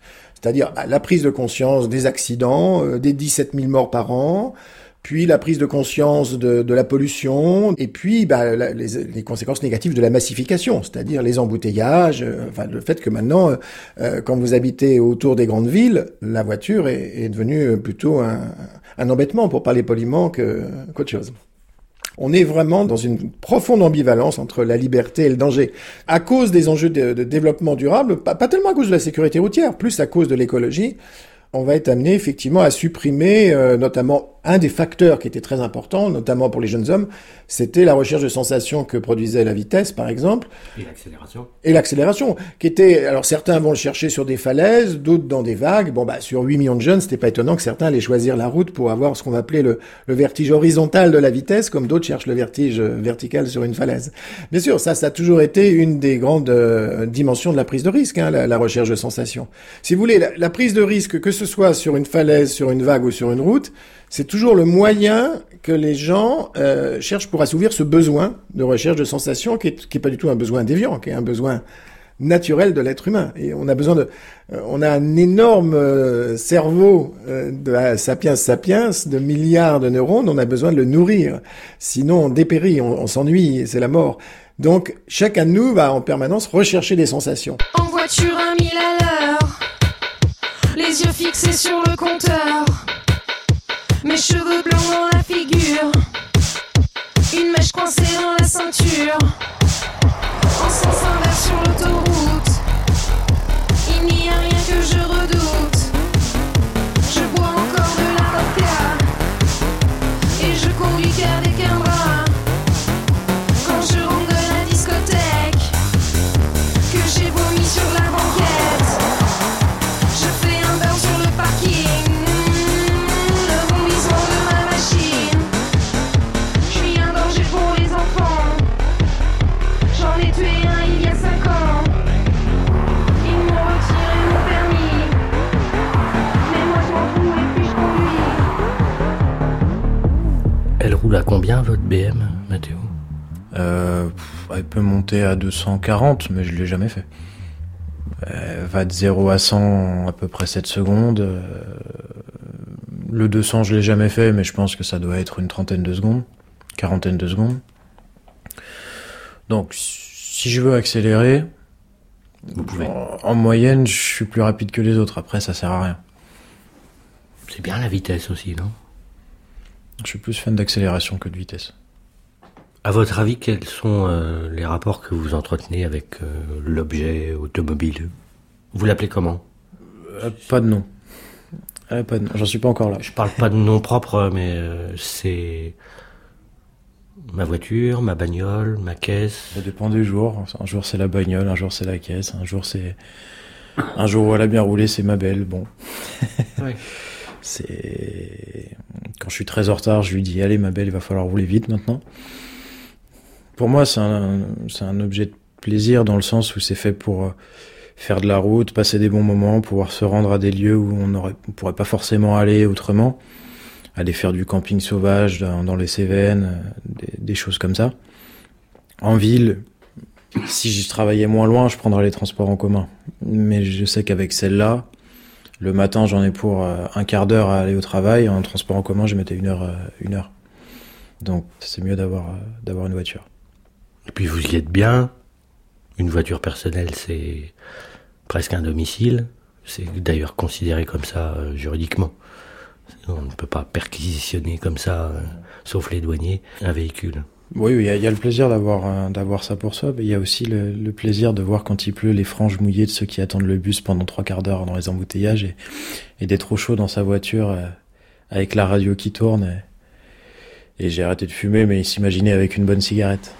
C'est-à-dire la prise de conscience des accidents, euh, des dix-sept mille morts par an, puis la prise de conscience de, de la pollution, et puis bah, la, les, les conséquences négatives de la massification, c'est-à-dire les embouteillages, euh, enfin le fait que maintenant, euh, euh, quand vous habitez autour des grandes villes, la voiture est, est devenue plutôt un, un embêtement, pour parler poliment, que, qu'autre chose. On est vraiment dans une profonde ambivalence entre la liberté et le danger. À cause des enjeux de, de développement durable, pas, pas tellement à cause de la sécurité routière, plus à cause de l'écologie, on va être amené effectivement à supprimer euh, notamment un des facteurs qui était très important, notamment pour les jeunes hommes, c'était la recherche de sensations que produisait la vitesse, par exemple. Et l'accélération. Et l'accélération, qui était... Alors certains vont le chercher sur des falaises, d'autres dans des vagues. Bon, bah sur huit millions de jeunes, c'était pas étonnant que certains allaient choisir la route pour avoir ce qu'on va appeler le, le vertige horizontal de la vitesse, comme d'autres cherchent le vertige vertical sur une falaise. Bien sûr, ça, ça a toujours été une des grandes euh, dimensions de la prise de risque, hein, la, la recherche de sensations. Si vous voulez, la, la prise de risque, que ce soit sur une falaise, sur une vague ou sur une route, c'est toujours le moyen que les gens euh, cherchent pour assouvir ce besoin de recherche de sensations qui est, qui est pas du tout un besoin déviant, qui est un besoin naturel de l'être humain. Et on a besoin de, euh, on a un énorme euh, cerveau euh, de la sapiens sapiens, de milliards de neurones, on a besoin de le nourrir. Sinon on dépérit, on, on s'ennuie, et c'est la mort. Donc chacun de nous va en permanence rechercher des sensations. En voiture à mille à l'heure, les yeux fixés sur le compteur. Mes cheveux blancs dans la figure, une mèche coincée dans la ceinture. En sens inverse sur l'autoroute, il n'y a rien que je redoute. Je bois encore de la vodka et je conduis qu'avec un bras. Quand je rentre de la discothèque, que j'ai vomi sur la banquette, je fais un burn sur le parking. Elle roule à combien votre B M, Mathéo ? euh, Elle peut monter à deux cent quarante, mais je l'ai jamais fait. Elle va de zéro à cent en à peu près sept secondes. Euh, le deux cents, je l'ai jamais fait, mais je pense que ça doit être une trentaine de secondes, quarantaine de secondes. Donc, si je veux accélérer, vous pouvez. En, en moyenne, je suis plus rapide que les autres. Après, ça sert à rien. C'est bien la vitesse aussi, non ? Je suis plus fan d'accélération que de vitesse. À votre avis, quels sont euh, les rapports que vous entretenez avec euh, l'objet automobile ? Vous l'appelez comment ? euh, Pas de nom. Euh, pas de nom. J'en suis pas encore là. Je parle pas de nom propre, mais euh, c'est ma voiture, ma bagnole, ma caisse. Ça dépend des jours. Un jour c'est la bagnole, un jour c'est la caisse, un jour c'est un jour où elle a bien roulé, c'est ma belle. Bon. Ouais. C'est quand je suis très en retard, je lui dis allez ma belle, il va falloir rouler vite maintenant. Pour moi, c'est un c'est un objet de plaisir dans le sens où c'est fait pour faire de la route, passer des bons moments, pouvoir se rendre à des lieux où on aurait on pourrait pas forcément aller autrement, aller faire du camping sauvage dans, dans les Cévennes, des, des choses comme ça. En ville, si je travaillais moins loin, je prendrais les transports en commun. Mais je sais qu'avec celle-là, le matin, j'en ai pour euh, un quart d'heure à aller au travail. En transport en commun, je mettais une heure. Euh, une heure. Donc, c'est mieux d'avoir, euh, d'avoir une voiture. Et puis, vous y êtes bien. Une voiture personnelle, c'est presque un domicile. C'est d'ailleurs considéré comme ça euh, juridiquement. On ne peut pas perquisitionner comme ça, euh, sauf les douaniers, un véhicule. Oui, il y, y a le plaisir d'avoir, euh, d'avoir ça pour soi, mais il y a aussi le, le plaisir de voir quand il pleut les franges mouillées de ceux qui attendent le bus pendant trois quarts d'heure dans les embouteillages et, et d'être au chaud dans sa voiture euh, avec la radio qui tourne. Et, et j'ai arrêté de fumer, mais s'imaginer avec une bonne cigarette.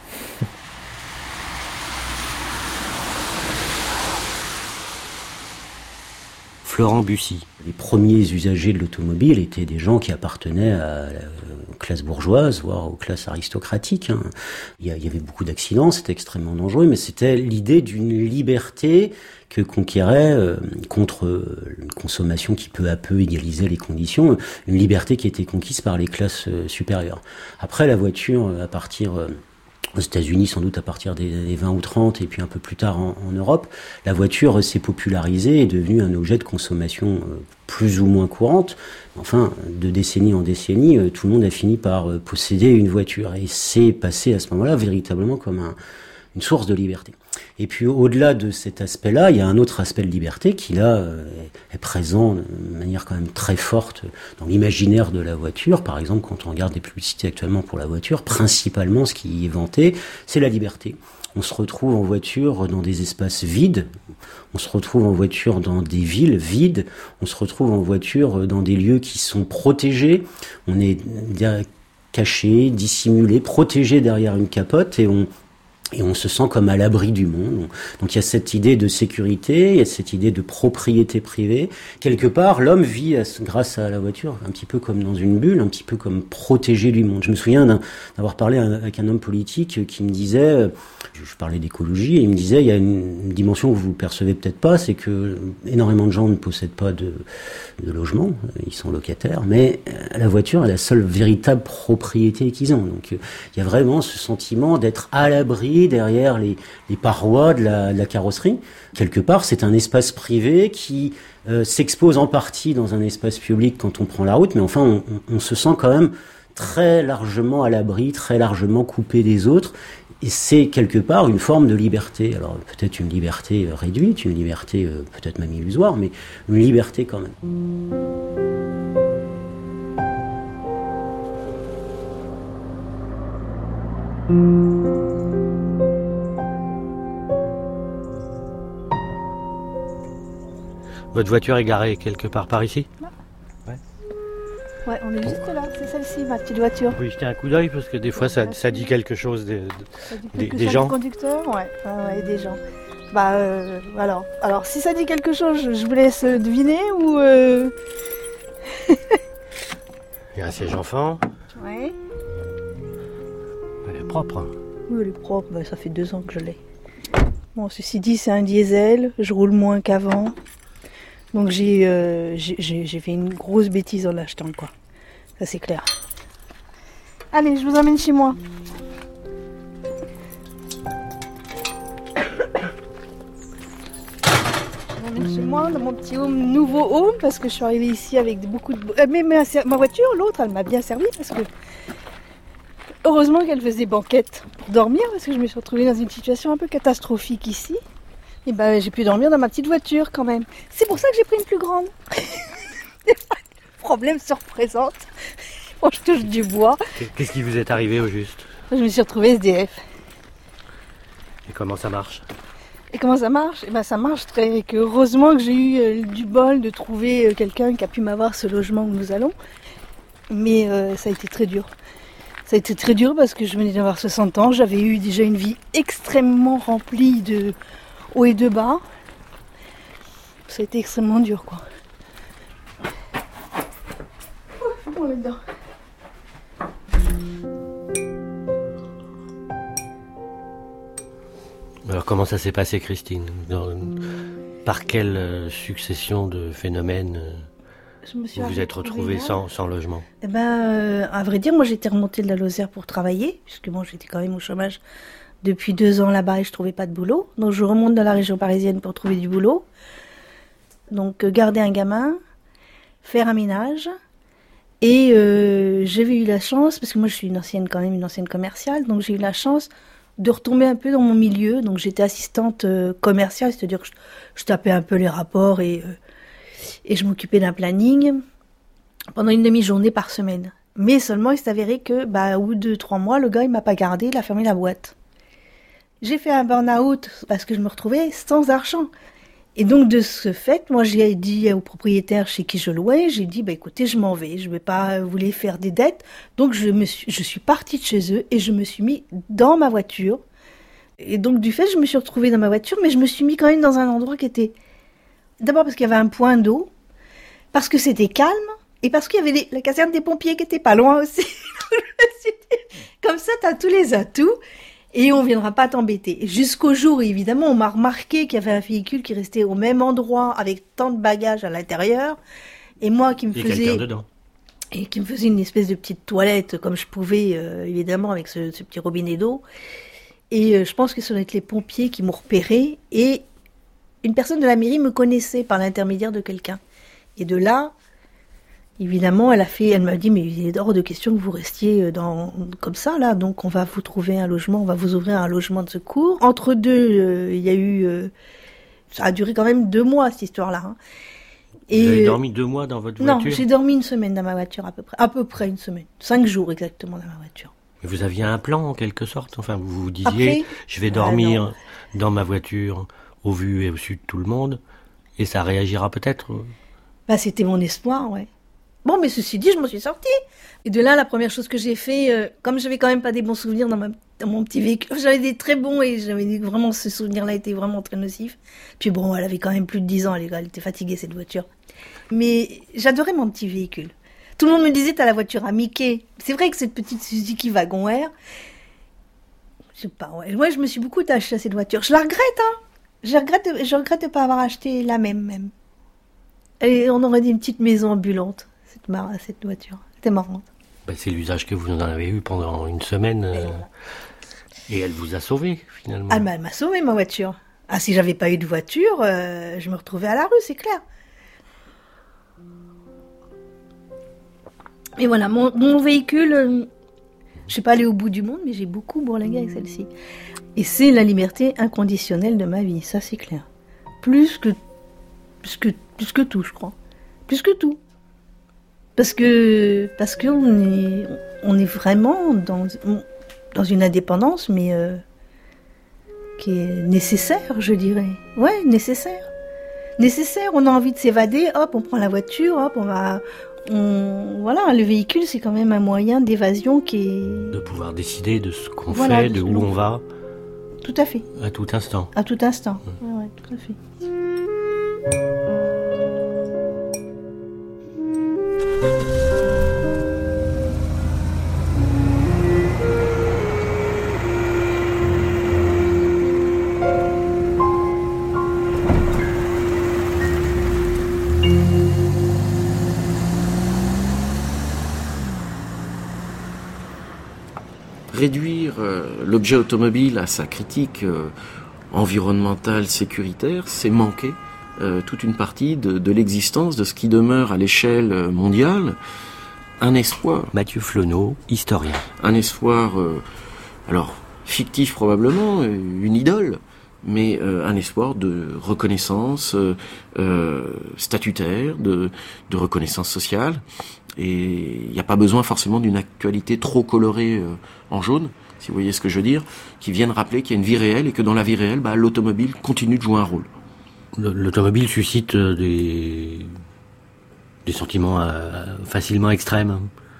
Florent Bussy. Les premiers usagers de l'automobile étaient des gens qui appartenaient à la classe bourgeoise, voire aux classes aristocratiques. Hein. Il y avait beaucoup d'accidents, c'était extrêmement dangereux, mais c'était l'idée d'une liberté que conquérait, euh, contre une consommation qui peu à peu égalisait les conditions, une liberté qui était conquise par les classes euh, supérieures. Après, la voiture, à partir... Euh, aux États-Unis sans doute à partir des années vingt ou trente et puis un peu plus tard en, en Europe, la voiture s'est popularisée et est devenue un objet de consommation euh, plus ou moins courante. Enfin, de décennie en décennie, euh, tout le monde a fini par euh, posséder une voiture et c'est passé à ce moment-là véritablement comme un, une source de liberté. Et puis au-delà de cet aspect-là, il y a un autre aspect de liberté qui là euh, est présent de manière quand même très forte dans l'imaginaire de la voiture. Par exemple, quand on regarde des publicités actuellement pour la voiture, principalement ce qui est vanté, c'est la liberté. On se retrouve en voiture dans des espaces vides, on se retrouve en voiture dans des villes vides, on se retrouve en voiture dans des lieux qui sont protégés, on est caché, dissimulé, protégé derrière une capote et on Et on se sent comme à l'abri du monde. Donc il y a cette idée de sécurité, il y a cette idée de propriété privée. Quelque part, l'homme vit à, grâce à la voiture, un petit peu comme dans une bulle, un petit peu comme protégé du monde. Je me souviens d'un, d'avoir parlé avec un homme politique qui me disait, je parlais d'écologie, et il me disait, il y a une, une dimension que vous ne percevez peut-être pas, c'est que énormément de gens ne possèdent pas de, de logement, ils sont locataires, mais la voiture est la seule véritable propriété qu'ils ont. Donc il y a vraiment ce sentiment d'être à l'abri derrière les, les parois de la, de la carrosserie. Quelque part, c'est un espace privé qui euh, s'expose en partie dans un espace public quand on prend la route, mais enfin, on, on, on se sent quand même très largement à l'abri, très largement coupé des autres, et c'est quelque part une forme de liberté. Alors peut-être une liberté réduite, une liberté euh, peut-être même illusoire, mais une liberté quand même. Votre voiture est garée quelque part par ici ? Ouais. Ouais, on est juste là, c'est celle-ci, ma petite voiture. Vous pouvez jeter un coup d'œil parce que des fois ça, ça dit quelque chose de, de, ça dit des, quelque des chose gens. Du conducteur, ouais, ouais, ouais, des gens. Bah, euh, alors, alors, si ça dit quelque chose, je vous laisse deviner ou. Euh... Il y a un siège enfant. Ouais. Elle est propre. Hein. Oui, elle est propre, bah, ça fait deux ans que je l'ai. Bon, ceci dit, c'est un diesel, je roule moins qu'avant. Donc j'ai, euh, j'ai, j'ai fait une grosse bêtise en l'achetant, quoi. Ça c'est clair. Allez, je vous emmène chez moi. Je vous emmène chez moi, dans mon petit home, nouveau home, parce que je suis arrivée ici avec beaucoup de... Euh, mais ma, ma voiture, l'autre, elle m'a bien servi, parce que... Heureusement qu'elle faisait banquette pour dormir, parce que je me suis retrouvée dans une situation un peu catastrophique ici. Et ben j'ai pu dormir dans ma petite voiture quand même. C'est pour ça que j'ai pris une plus grande. Problème se représente. Bon, je touche du bois. Qu'est-ce qui vous est arrivé au juste ? Je me suis retrouvée S D F. Et comment ça marche ? Et comment ça marche ? Et ben ça marche très... Que heureusement que j'ai eu euh, du bol de trouver euh, quelqu'un qui a pu m'avoir ce logement où nous allons. Mais euh, ça a été très dur. Ça a été très dur parce que je venais d'avoir soixante ans. J'avais eu déjà une vie extrêmement remplie de... haut et de bas. Ça a été extrêmement dur, quoi. Ouf, bon là-dedans. Alors comment ça s'est passé, Christine ? Dans, par quelle euh, succession de phénomènes euh, je me suis vous vous êtes retrouvée sans, sans logement ? Eh ben, euh, à vrai dire, moi j'étais remontée de la Lozère pour travailler, puisque bon, j'étais quand même au chômage depuis deux ans là-bas et je trouvais pas de boulot. Donc je remonte dans la région parisienne pour trouver du boulot. Donc euh, garder un gamin, faire un ménage. Et euh, j'avais eu la chance, parce que moi je suis une ancienne quand même, une ancienne commerciale, donc j'ai eu la chance de retomber un peu dans mon milieu. Donc j'étais assistante euh, commerciale, c'est-à-dire que je, je tapais un peu les rapports et, euh, et je m'occupais d'un planning pendant une demi-journée par semaine. Mais seulement il s'est avéré que, bah, au bout de trois mois, le gars il m'a pas gardé, il a fermé la boîte. J'ai fait un burn-out parce que je me retrouvais sans argent. Et donc, de ce fait, moi, j'ai dit au propriétaire chez qui je louais, j'ai dit, bah, écoutez, je m'en vais, je ne vais pas vous les faire des dettes. Donc, je me suis, je suis partie de chez eux et je me suis mis dans ma voiture. Et donc, du fait, je me suis retrouvée dans ma voiture, mais je me suis mis quand même dans un endroit qui était... D'abord parce qu'il y avait un point d'eau, parce que c'était calme, et parce qu'il y avait les, la caserne des pompiers qui était pas loin aussi. Je me suis dit, comme ça, tu as tous les atouts. Et on ne viendra pas t'embêter. Jusqu'au jour, évidemment, on m'a remarqué qu'il y avait un véhicule qui restait au même endroit avec tant de bagages à l'intérieur. Et moi qui me et faisais... quelqu'un dedans. et qui me faisait une espèce de petite toilette comme je pouvais, euh, évidemment, avec ce, ce petit robinet d'eau. Et euh, je pense que ce doit être les pompiers qui m'ont repéré. Et une personne de la mairie me connaissait par l'intermédiaire de quelqu'un. Et de là, évidemment, elle a fait, elle m'a dit, mais il est hors de question que vous restiez dans, comme ça, là. Donc, on va vous trouver un logement, on va vous ouvrir un logement de secours. Entre deux, euh, il y a eu, euh, ça a duré quand même deux mois, cette histoire-là. Hein. Et vous avez dormi deux mois dans votre voiture ? Non, j'ai dormi une semaine dans ma voiture, à peu près. À peu près une semaine. Cinq jours exactement dans ma voiture. Et vous aviez un plan, en quelque sorte ? Enfin, vous vous disiez, Après, je vais dormir euh, dans ma voiture, au vu et au su de tout le monde, et ça réagira peut-être ? Bah, c'était mon espoir, ouais. Bon, mais ceci dit, je m'en suis sortie. Et de là, la première chose que j'ai fait, euh, comme j'avais quand même pas des bons souvenirs dans, ma, dans mon petit véhicule, j'avais des très bons et j'avais des, vraiment, ce souvenir-là était vraiment très nocif. Puis bon, elle avait quand même plus de dix ans, elle, elle était fatiguée, cette voiture. Mais j'adorais mon petit véhicule. Tout le monde me disait, t'as la voiture à Mickey. C'est vrai que cette petite Suzuki Wagon Air, je sais pas, ouais. Moi, je me suis beaucoup attachée à cette voiture. Je la regrette, hein. Je regrette, je regrette de pas avoir acheté la même, même. Et on aurait dit une petite maison ambulante, cette, mar- cette voiture. C'était marrant. Ben, c'est l'usage que vous en avez eu pendant une semaine. Euh, et elle vous a sauvé, finalement. Ah, bah, elle m'a sauvé, ma voiture. Ah, si j'avais pas eu de voiture, euh, je me retrouvais à la rue, c'est clair. Et voilà, mon, mon véhicule, euh, je suis pas allée au bout du monde, mais j'ai beaucoup bourlingué avec celle-ci. Et c'est la liberté inconditionnelle de ma vie, ça c'est clair. Plus que, plus que, plus que tout, je crois. Plus que tout. Parce que, parce que on est, on est vraiment dans, dans une indépendance, mais euh, qui est nécessaire, je dirais. Ouais, nécessaire. Nécessaire, on a envie de s'évader, hop, on prend la voiture, hop, on va... On... Voilà, le véhicule, c'est quand même un moyen d'évasion qui est... De pouvoir décider de ce qu'on voilà, fait, de où on va. Tout à fait. À tout instant. À tout instant, mmh. ouais, ouais, tout à fait. Réduire euh, l'objet automobile à sa critique euh, environnementale, sécuritaire, c'est manquer euh, toute une partie de, de l'existence de ce qui demeure à l'échelle mondiale un espoir. Mathieu Flonneau, historien. Un espoir, euh, alors fictif probablement, une idole, mais euh, un espoir de reconnaissance euh, euh, statutaire, de, de reconnaissance sociale. Et il n'y a pas besoin forcément d'une actualité trop colorée euh, en jaune, si vous voyez ce que je veux dire, qui vienne rappeler qu'il y a une vie réelle et que dans la vie réelle, bah, l'automobile continue de jouer un rôle. L'automobile suscite des, des sentiments euh, facilement extrêmes.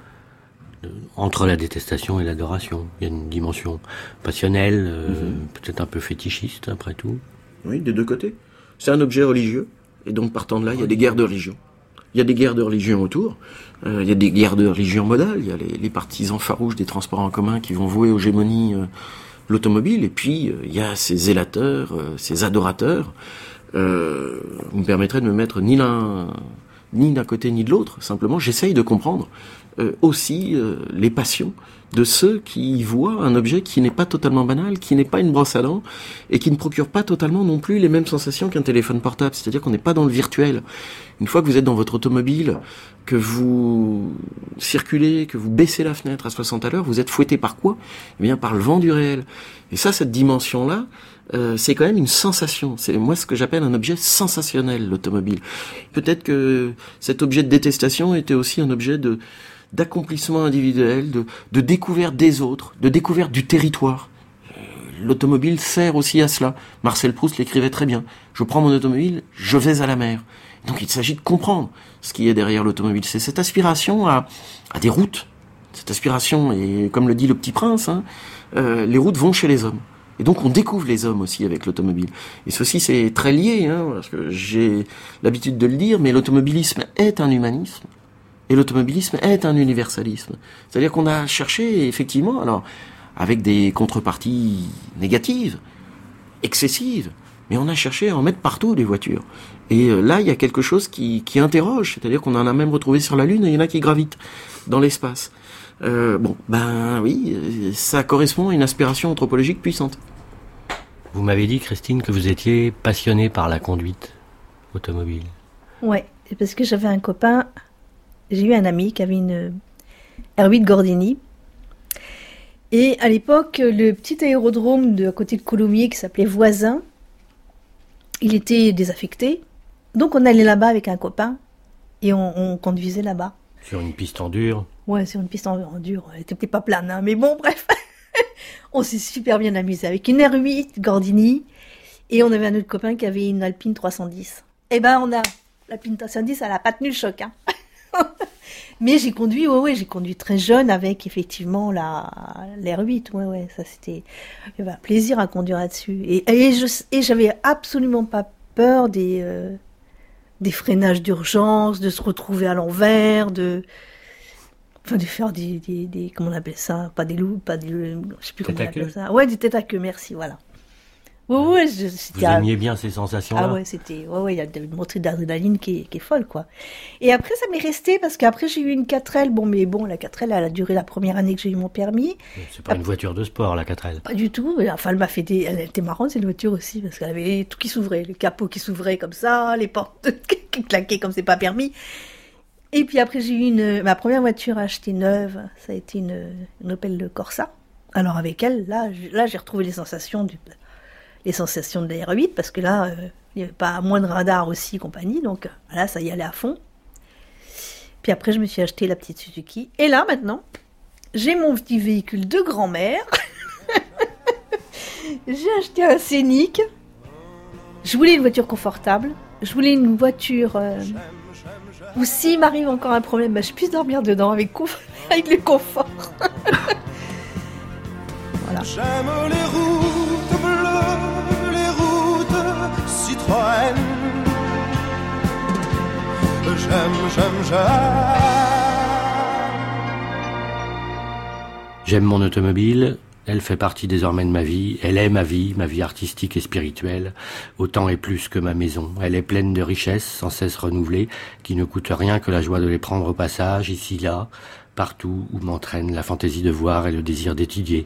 Entre la détestation et l'adoration, il y a une dimension passionnelle, euh, mmh. peut-être un peu fétichiste après tout. Oui, des deux côtés. C'est un objet religieux, et donc partant de là, il y a des guerres de religion. Il y a des guerres de religion autour, euh, il y a des guerres de religion modale, il y a les, les partisans farouches des transports en commun qui vont vouer aux gémonies euh, l'automobile, et puis euh, il y a ces zélateurs, euh, ces adorateurs. Euh, vous me permettrez de me mettre ni l'un, ni d'un côté ni de l'autre, simplement j'essaye de comprendre euh, aussi euh, les passions de ceux qui y voient un objet qui n'est pas totalement banal, qui n'est pas une brosse à dents, et qui ne procure pas totalement non plus les mêmes sensations qu'un téléphone portable. C'est-à-dire qu'on n'est pas dans le virtuel. Une fois que vous êtes dans votre automobile, que vous circulez, que vous baissez la fenêtre à soixante à l'heure, vous êtes fouetté par quoi ? Eh bien, par le vent du réel. Et ça, cette dimension-là, euh, c'est quand même une sensation. C'est moi ce que j'appelle un objet sensationnel, l'automobile. Peut-être que cet objet de détestation était aussi un objet de d'accomplissement individuel, de, de découverte des autres, de découverte du territoire. Euh, l'automobile sert aussi à cela. Marcel Proust l'écrivait très bien. Je prends mon automobile, je vais à la mer. Donc il s'agit de comprendre ce qui est derrière l'automobile. C'est cette aspiration à, à des routes. Cette aspiration, et comme le dit le Petit Prince, hein, euh, les routes vont chez les hommes. Et donc on découvre les hommes aussi avec l'automobile. Et ceci c'est très lié, hein, parce que j'ai l'habitude de le dire, mais l'automobilisme est un humanisme. Et l'automobilisme est un universalisme. C'est-à-dire qu'on a cherché, effectivement, alors, avec des contreparties négatives, excessives, mais on a cherché à en mettre partout des voitures. Et euh, là, il y a quelque chose qui, qui interroge, c'est-à-dire qu'on en a même retrouvé sur la Lune et il y en a qui gravitent dans l'espace. Euh, bon, ben oui, ça correspond à une aspiration anthropologique puissante. Vous m'avez dit, Christine, que vous étiez passionnée par la conduite automobile. Ouais, c'est parce que j'avais un copain, j'ai eu un ami qui avait une R huit Gordini. Et à l'époque, le petit aérodrome de à côté de Coulommiers qui s'appelait Voisin, il était désaffecté. Donc on allait là-bas avec un copain et on, on conduisait là-bas. Sur une piste en dur? Ouais, sur une piste en, en dur. Elle était peut-être pas plane, hein, mais bon, bref. On s'est super bien amusé avec une R huit Gordini. Et on avait un autre copain qui avait une Alpine trois cent dix. Eh ben, on a... L'Alpine trois cent dix, elle a pas tenu le choc, hein. Mais j'ai conduit, ouais, ouais, j'ai conduit très jeune avec, effectivement, la, l'R huit. Ouais, ouais, ça c'était... Il y avait un plaisir à conduire là-dessus. Et, et, je, et j'avais absolument pas peur des... Euh, des freinages d'urgence, de se retrouver à l'envers, de... Enfin, de faire des, des, des... Comment on appelle ça? Pas des loups, pas des... Je sais plus comment on appelle ça. Ouais, des têtes à queue, merci, voilà. Ouais, ouais, je, Vous aimiez bien ces sensations-là? Ah ouais, c'était... Ouais, ouais, il y a une montée d'adrénaline qui est, qui est folle, quoi. Et après, ça m'est resté, parce qu'après, j'ai eu une quatre L. Bon, mais bon, la quatre L, elle a duré la première année que j'ai eu mon permis. C'est pas une voiture de sport, la quatre L? Pas du tout. Enfin, elle m'a fait des... Elle était marrante, cette voiture aussi, parce qu'elle avait tout qui s'ouvrait. Le capot qui s'ouvrait comme ça, les portes qui claquaient comme c'est pas permis. Et puis après, j'ai eu une... Ma première voiture achetée neuve, ça a été une, une Opel Corsa. Alors avec elle, là, là j'ai retrouvé les sensations du... les sensations de la R huit, parce que là, euh, il n'y avait pas moins de radar aussi et compagnie, donc là, ça y allait à fond. Puis après, je me suis acheté la petite Suzuki. Et là, maintenant, j'ai mon petit véhicule de grand-mère. J'ai acheté un Scénic. Je voulais une voiture confortable. Je voulais une voiture euh, où s'il m'arrive encore un problème, bah, je puisse dormir dedans avec, conf- avec le confort. Voilà. J'aime les routes bleues, les routes Citroën. J'aime, j'aime, j'aime. J'aime mon automobile. Elle fait partie désormais de ma vie. Elle est ma vie, ma vie artistique et spirituelle. Autant et plus que ma maison. Elle est pleine de richesses, sans cesse renouvelées, qui ne coûtent rien que la joie de les prendre au passage, ici, là, partout où m'entraîne la fantaisie de voir et le désir d'étudier.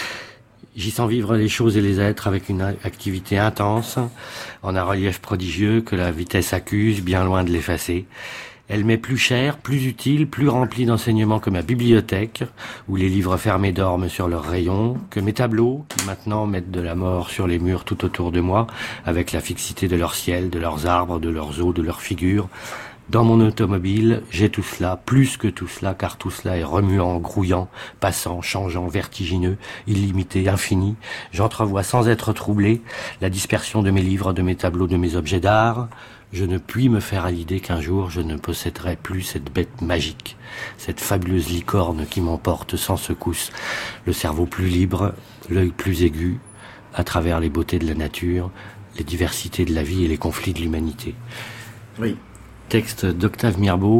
J'y sens vivre les choses et les êtres avec une activité intense, en un relief prodigieux que la vitesse accuse, bien loin de l'effacer. Elle m'est plus chère, plus utile, plus remplie d'enseignements que ma bibliothèque, où les livres fermés dorment sur leurs rayons, que mes tableaux, qui maintenant mettent de la mort sur les murs tout autour de moi, avec la fixité de leur ciel, de leurs arbres, de leurs eaux, de leurs figures. Dans mon automobile, j'ai tout cela, plus que tout cela, car tout cela est remuant, grouillant, passant, changeant, vertigineux, illimité, infini. J'entrevois sans être troublé la dispersion de mes livres, de mes tableaux, de mes objets d'art. Je ne puis me faire à l'idée qu'un jour je ne posséderai plus cette bête magique, cette fabuleuse licorne qui m'emporte sans secousse, le cerveau plus libre, l'œil plus aigu, à travers les beautés de la nature, les diversités de la vie et les conflits de l'humanité. Oui. Texte d'Octave Mirbeau,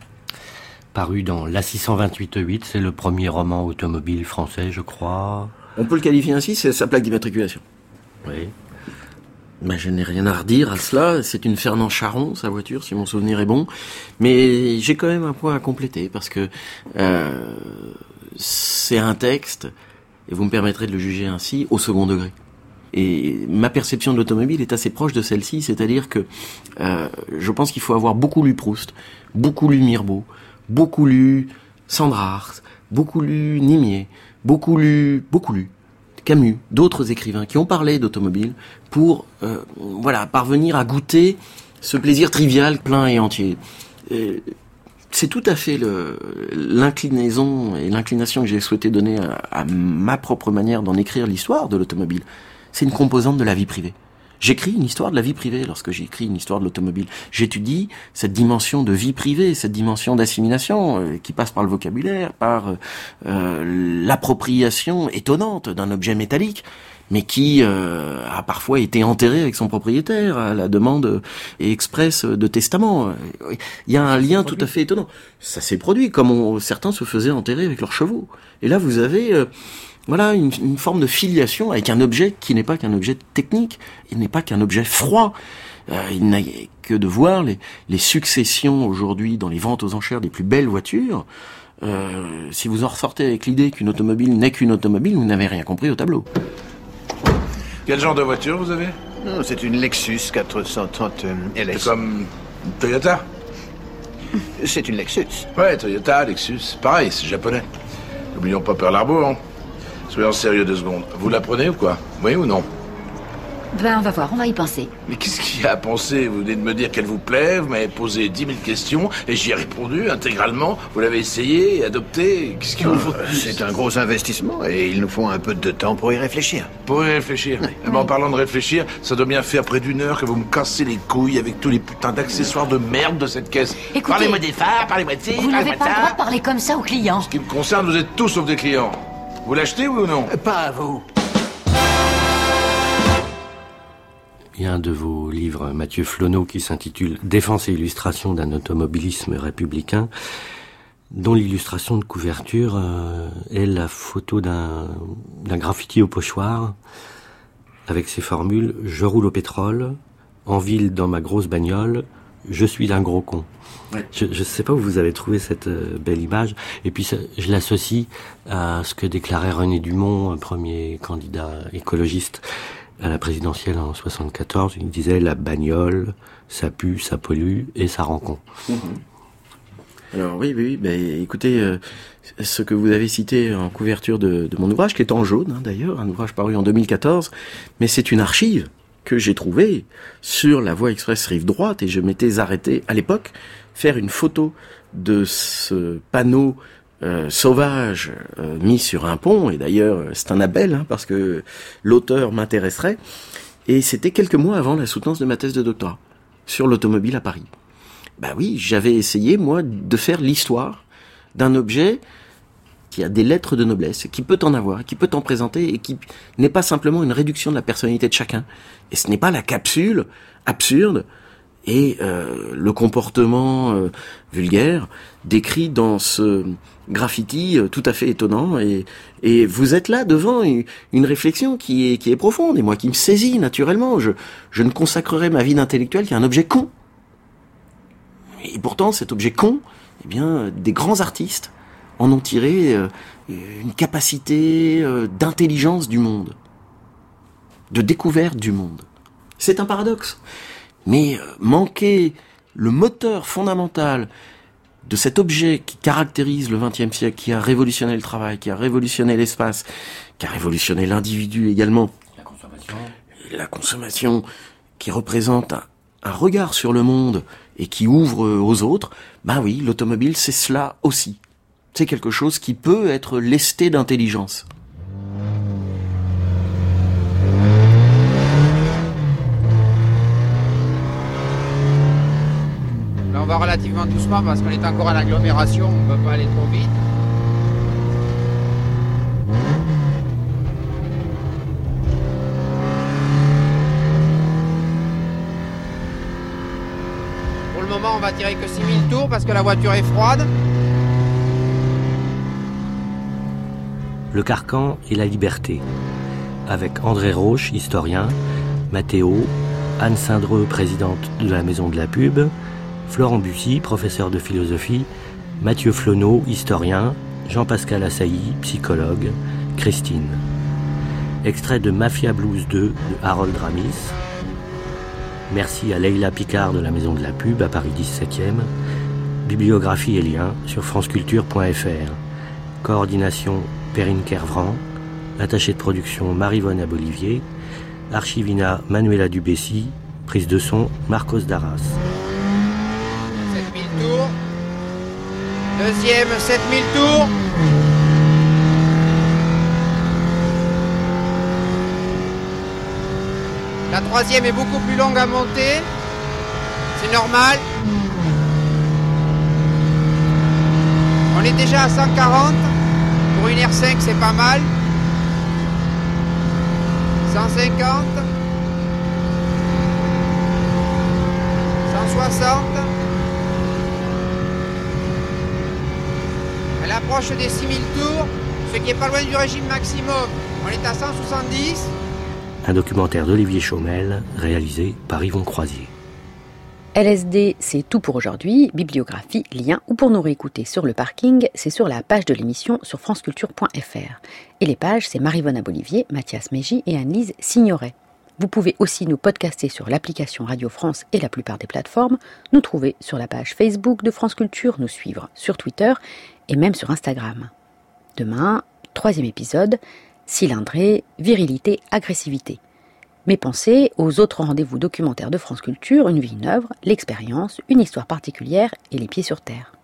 paru dans l'A six cent vingt-huit huit, c'est le premier roman automobile français, je crois. On peut le qualifier ainsi, c'est sa plaque d'immatriculation. Oui. Ben, je n'ai rien à redire à cela, c'est une Fernand Charon, sa voiture, si mon souvenir est bon, mais j'ai quand même un point à compléter, parce que euh, c'est un texte, et vous me permettrez de le juger ainsi, au second degré. Et ma perception de l'automobile est assez proche de celle-ci, c'est-à-dire que euh, je pense qu'il faut avoir beaucoup lu Proust, beaucoup lu Mirbeau, beaucoup lu Sandrars, beaucoup lu Nimier, beaucoup lu, beaucoup lu Camus, d'autres écrivains qui ont parlé d'automobile pour euh, voilà parvenir à goûter ce plaisir trivial, plein et entier. Et c'est tout à fait le, l'inclinaison et l'inclination que j'ai souhaité donner à, à ma propre manière d'en écrire l'histoire de l'automobile. C'est une composante de la vie privée. J'écris une histoire de la vie privée lorsque j'écris une histoire de l'automobile. J'étudie cette dimension de vie privée, cette dimension d'assimilation euh, qui passe par le vocabulaire, par euh, l'appropriation étonnante d'un objet métallique, mais qui euh, a parfois été enterré avec son propriétaire à la demande et express de testament. Il y a un lien tout à fait étonnant. Ça s'est produit, comme on, certains se faisaient enterrer avec leurs chevaux. Et là, vous avez... Euh, Voilà, une, une forme de filiation avec un objet qui n'est pas qu'un objet technique, il n'est pas qu'un objet froid. Euh, il n'a que de voir les, les successions aujourd'hui dans les ventes aux enchères des plus belles voitures. Euh, si vous en ressortez avec l'idée qu'une automobile n'est qu'une automobile, vous n'avez rien compris au tableau. Quel genre de voiture vous avez? Non, c'est une Lexus quatre cent trente L S. C'est comme une Toyota? C'est une Lexus. Ouais, Toyota, Lexus. Pareil, c'est japonais. N'oublions pas Pearl Harbor, hein. Soyons sérieux deux secondes. Vous la prenez ou quoi? Oui ou non? Ben, on va voir, on va y penser. Mais qu'est-ce qu'il y a à penser? Vous venez de me dire qu'elle vous plaît, vous m'avez posé dix mille questions, et j'y ai répondu intégralement. Vous l'avez essayé, adopté, qu'est-ce qu'il vous faut? C'est un gros investissement, et il nous faut un peu de temps pour y réfléchir. Pour y réfléchir? Oui. Eh ben, en parlant de réfléchir, ça doit bien faire près d'une heure que vous me cassez les couilles avec tous les putains d'accessoires de merde de cette caisse. Écoutez, parlez-moi des phares, parlez-moi de ci, Vous parlez-moi n'avez de pas le ça. droit de parler comme ça aux clients. Ce qui me concerne, vous êtes tous sauf des clients. Vous l'achetez, oui ou non? Pas à vous. Il y a un de vos livres, Mathieu Flonneau, qui s'intitule « Défense et illustration d'un automobilisme républicain », dont l'illustration de couverture euh, est la photo d'un, d'un graffiti au pochoir, avec ces formules « Je roule au pétrole, en ville dans ma grosse bagnole, je suis un gros con ». Ouais. Je ne sais pas où vous avez trouvé cette euh, belle image. Et puis ça, je l'associe à ce que déclarait René Dumont, un premier candidat écologiste à la présidentielle en soixante-quatorze. Il disait « La bagnole, ça pue, ça pollue et ça rend con ». Mmh. Alors oui, oui, oui bah, écoutez, euh, ce que vous avez cité en couverture de, de mon ouvrage, qui est en jaune hein, d'ailleurs, un ouvrage paru en deux mille quatorze, mais c'est une archive que j'ai trouvée sur la voie express rive droite, et je m'étais arrêté à l'époque faire une photo de ce panneau euh, sauvage euh, mis sur un pont, et d'ailleurs c'est un appel hein, parce que l'auteur m'intéresserait, et c'était quelques mois avant la soutenance de ma thèse de doctorat sur l'automobile à Paris. Bah oui, j'avais essayé moi de faire l'histoire d'un objet qui a des lettres de noblesse, qui peut en avoir, qui peut en présenter, et qui n'est pas simplement une réduction de la personnalité de chacun. Et ce n'est pas la capsule absurde et euh, le comportement euh, vulgaire décrit dans ce graffiti euh, tout à fait étonnant. Et, et vous êtes là devant une, une réflexion qui est, qui est profonde, et moi qui me saisit naturellement. Je, je ne consacrerai ma vie d'intellectuel qu'à un objet con. Et pourtant, cet objet con, eh bien, des grands artistes en ont tiré euh, une capacité euh, d'intelligence du monde, de découverte du monde. C'est un paradoxe. Mais euh, manquer le moteur fondamental de cet objet qui caractérise le vingtième siècle, qui a révolutionné le travail, qui a révolutionné l'espace, qui a révolutionné l'individu également. La consommation. La consommation qui représente un, un regard sur le monde et qui ouvre aux autres, ben oui, l'automobile, c'est cela aussi. C'est quelque chose qui peut être lesté d'intelligence. Là, on va relativement doucement parce qu'on est encore en agglomération, on ne peut pas aller trop vite. Pour le moment, on va tirer que six mille tours parce que la voiture est froide. Le carcan et la liberté, avec André Roche, historien, Mathéo, Anne Sindreux, présidente de la Maison de la Pub, Florent Bussy, professeur de philosophie, Mathieu Flonneau, historien, Jean-Pascal Assailly, psychologue, Christine. Extrait de Mafia Blues deux de Harold Ramis. Merci à Leila Picard de la Maison de la Pub à Paris dix-septième. Bibliographie et liens sur franceculture point f r. Coordination Perrine Kervran, attachée de production Marie-Vonne Abolivier, archivina Manuela Dubessy, prise de son Marcos Darras. sept mille tours. Deuxième, sept mille tours. La troisième est beaucoup plus longue à monter. C'est normal. On est déjà à cent quarante. Pour une R cinq, c'est pas mal. cent cinquante. cent soixante. Elle approche des six mille tours. Ce qui est pas loin du régime maximum. On est à cent soixante-dix. Un documentaire d'Olivier Chaumel, réalisé par Yvon Croisier. L S D, c'est tout pour aujourd'hui. Bibliographie, lien ou pour nous réécouter sur le parking, c'est sur la page de l'émission sur franceculture point f r. Et les pages, c'est Marie-Vonne Abolivier, Mathias Mégy et Anne-Lise Signoret. Vous pouvez aussi nous podcaster sur l'application Radio France et la plupart des plateformes, nous trouver sur la page Facebook de France Culture, nous suivre sur Twitter et même sur Instagram. Demain, troisième épisode, cylindrée, virilité, agressivité. Mes pensées aux autres rendez-vous documentaires de France Culture, une vie, une œuvre, l'expérience, une histoire particulière et les pieds sur terre.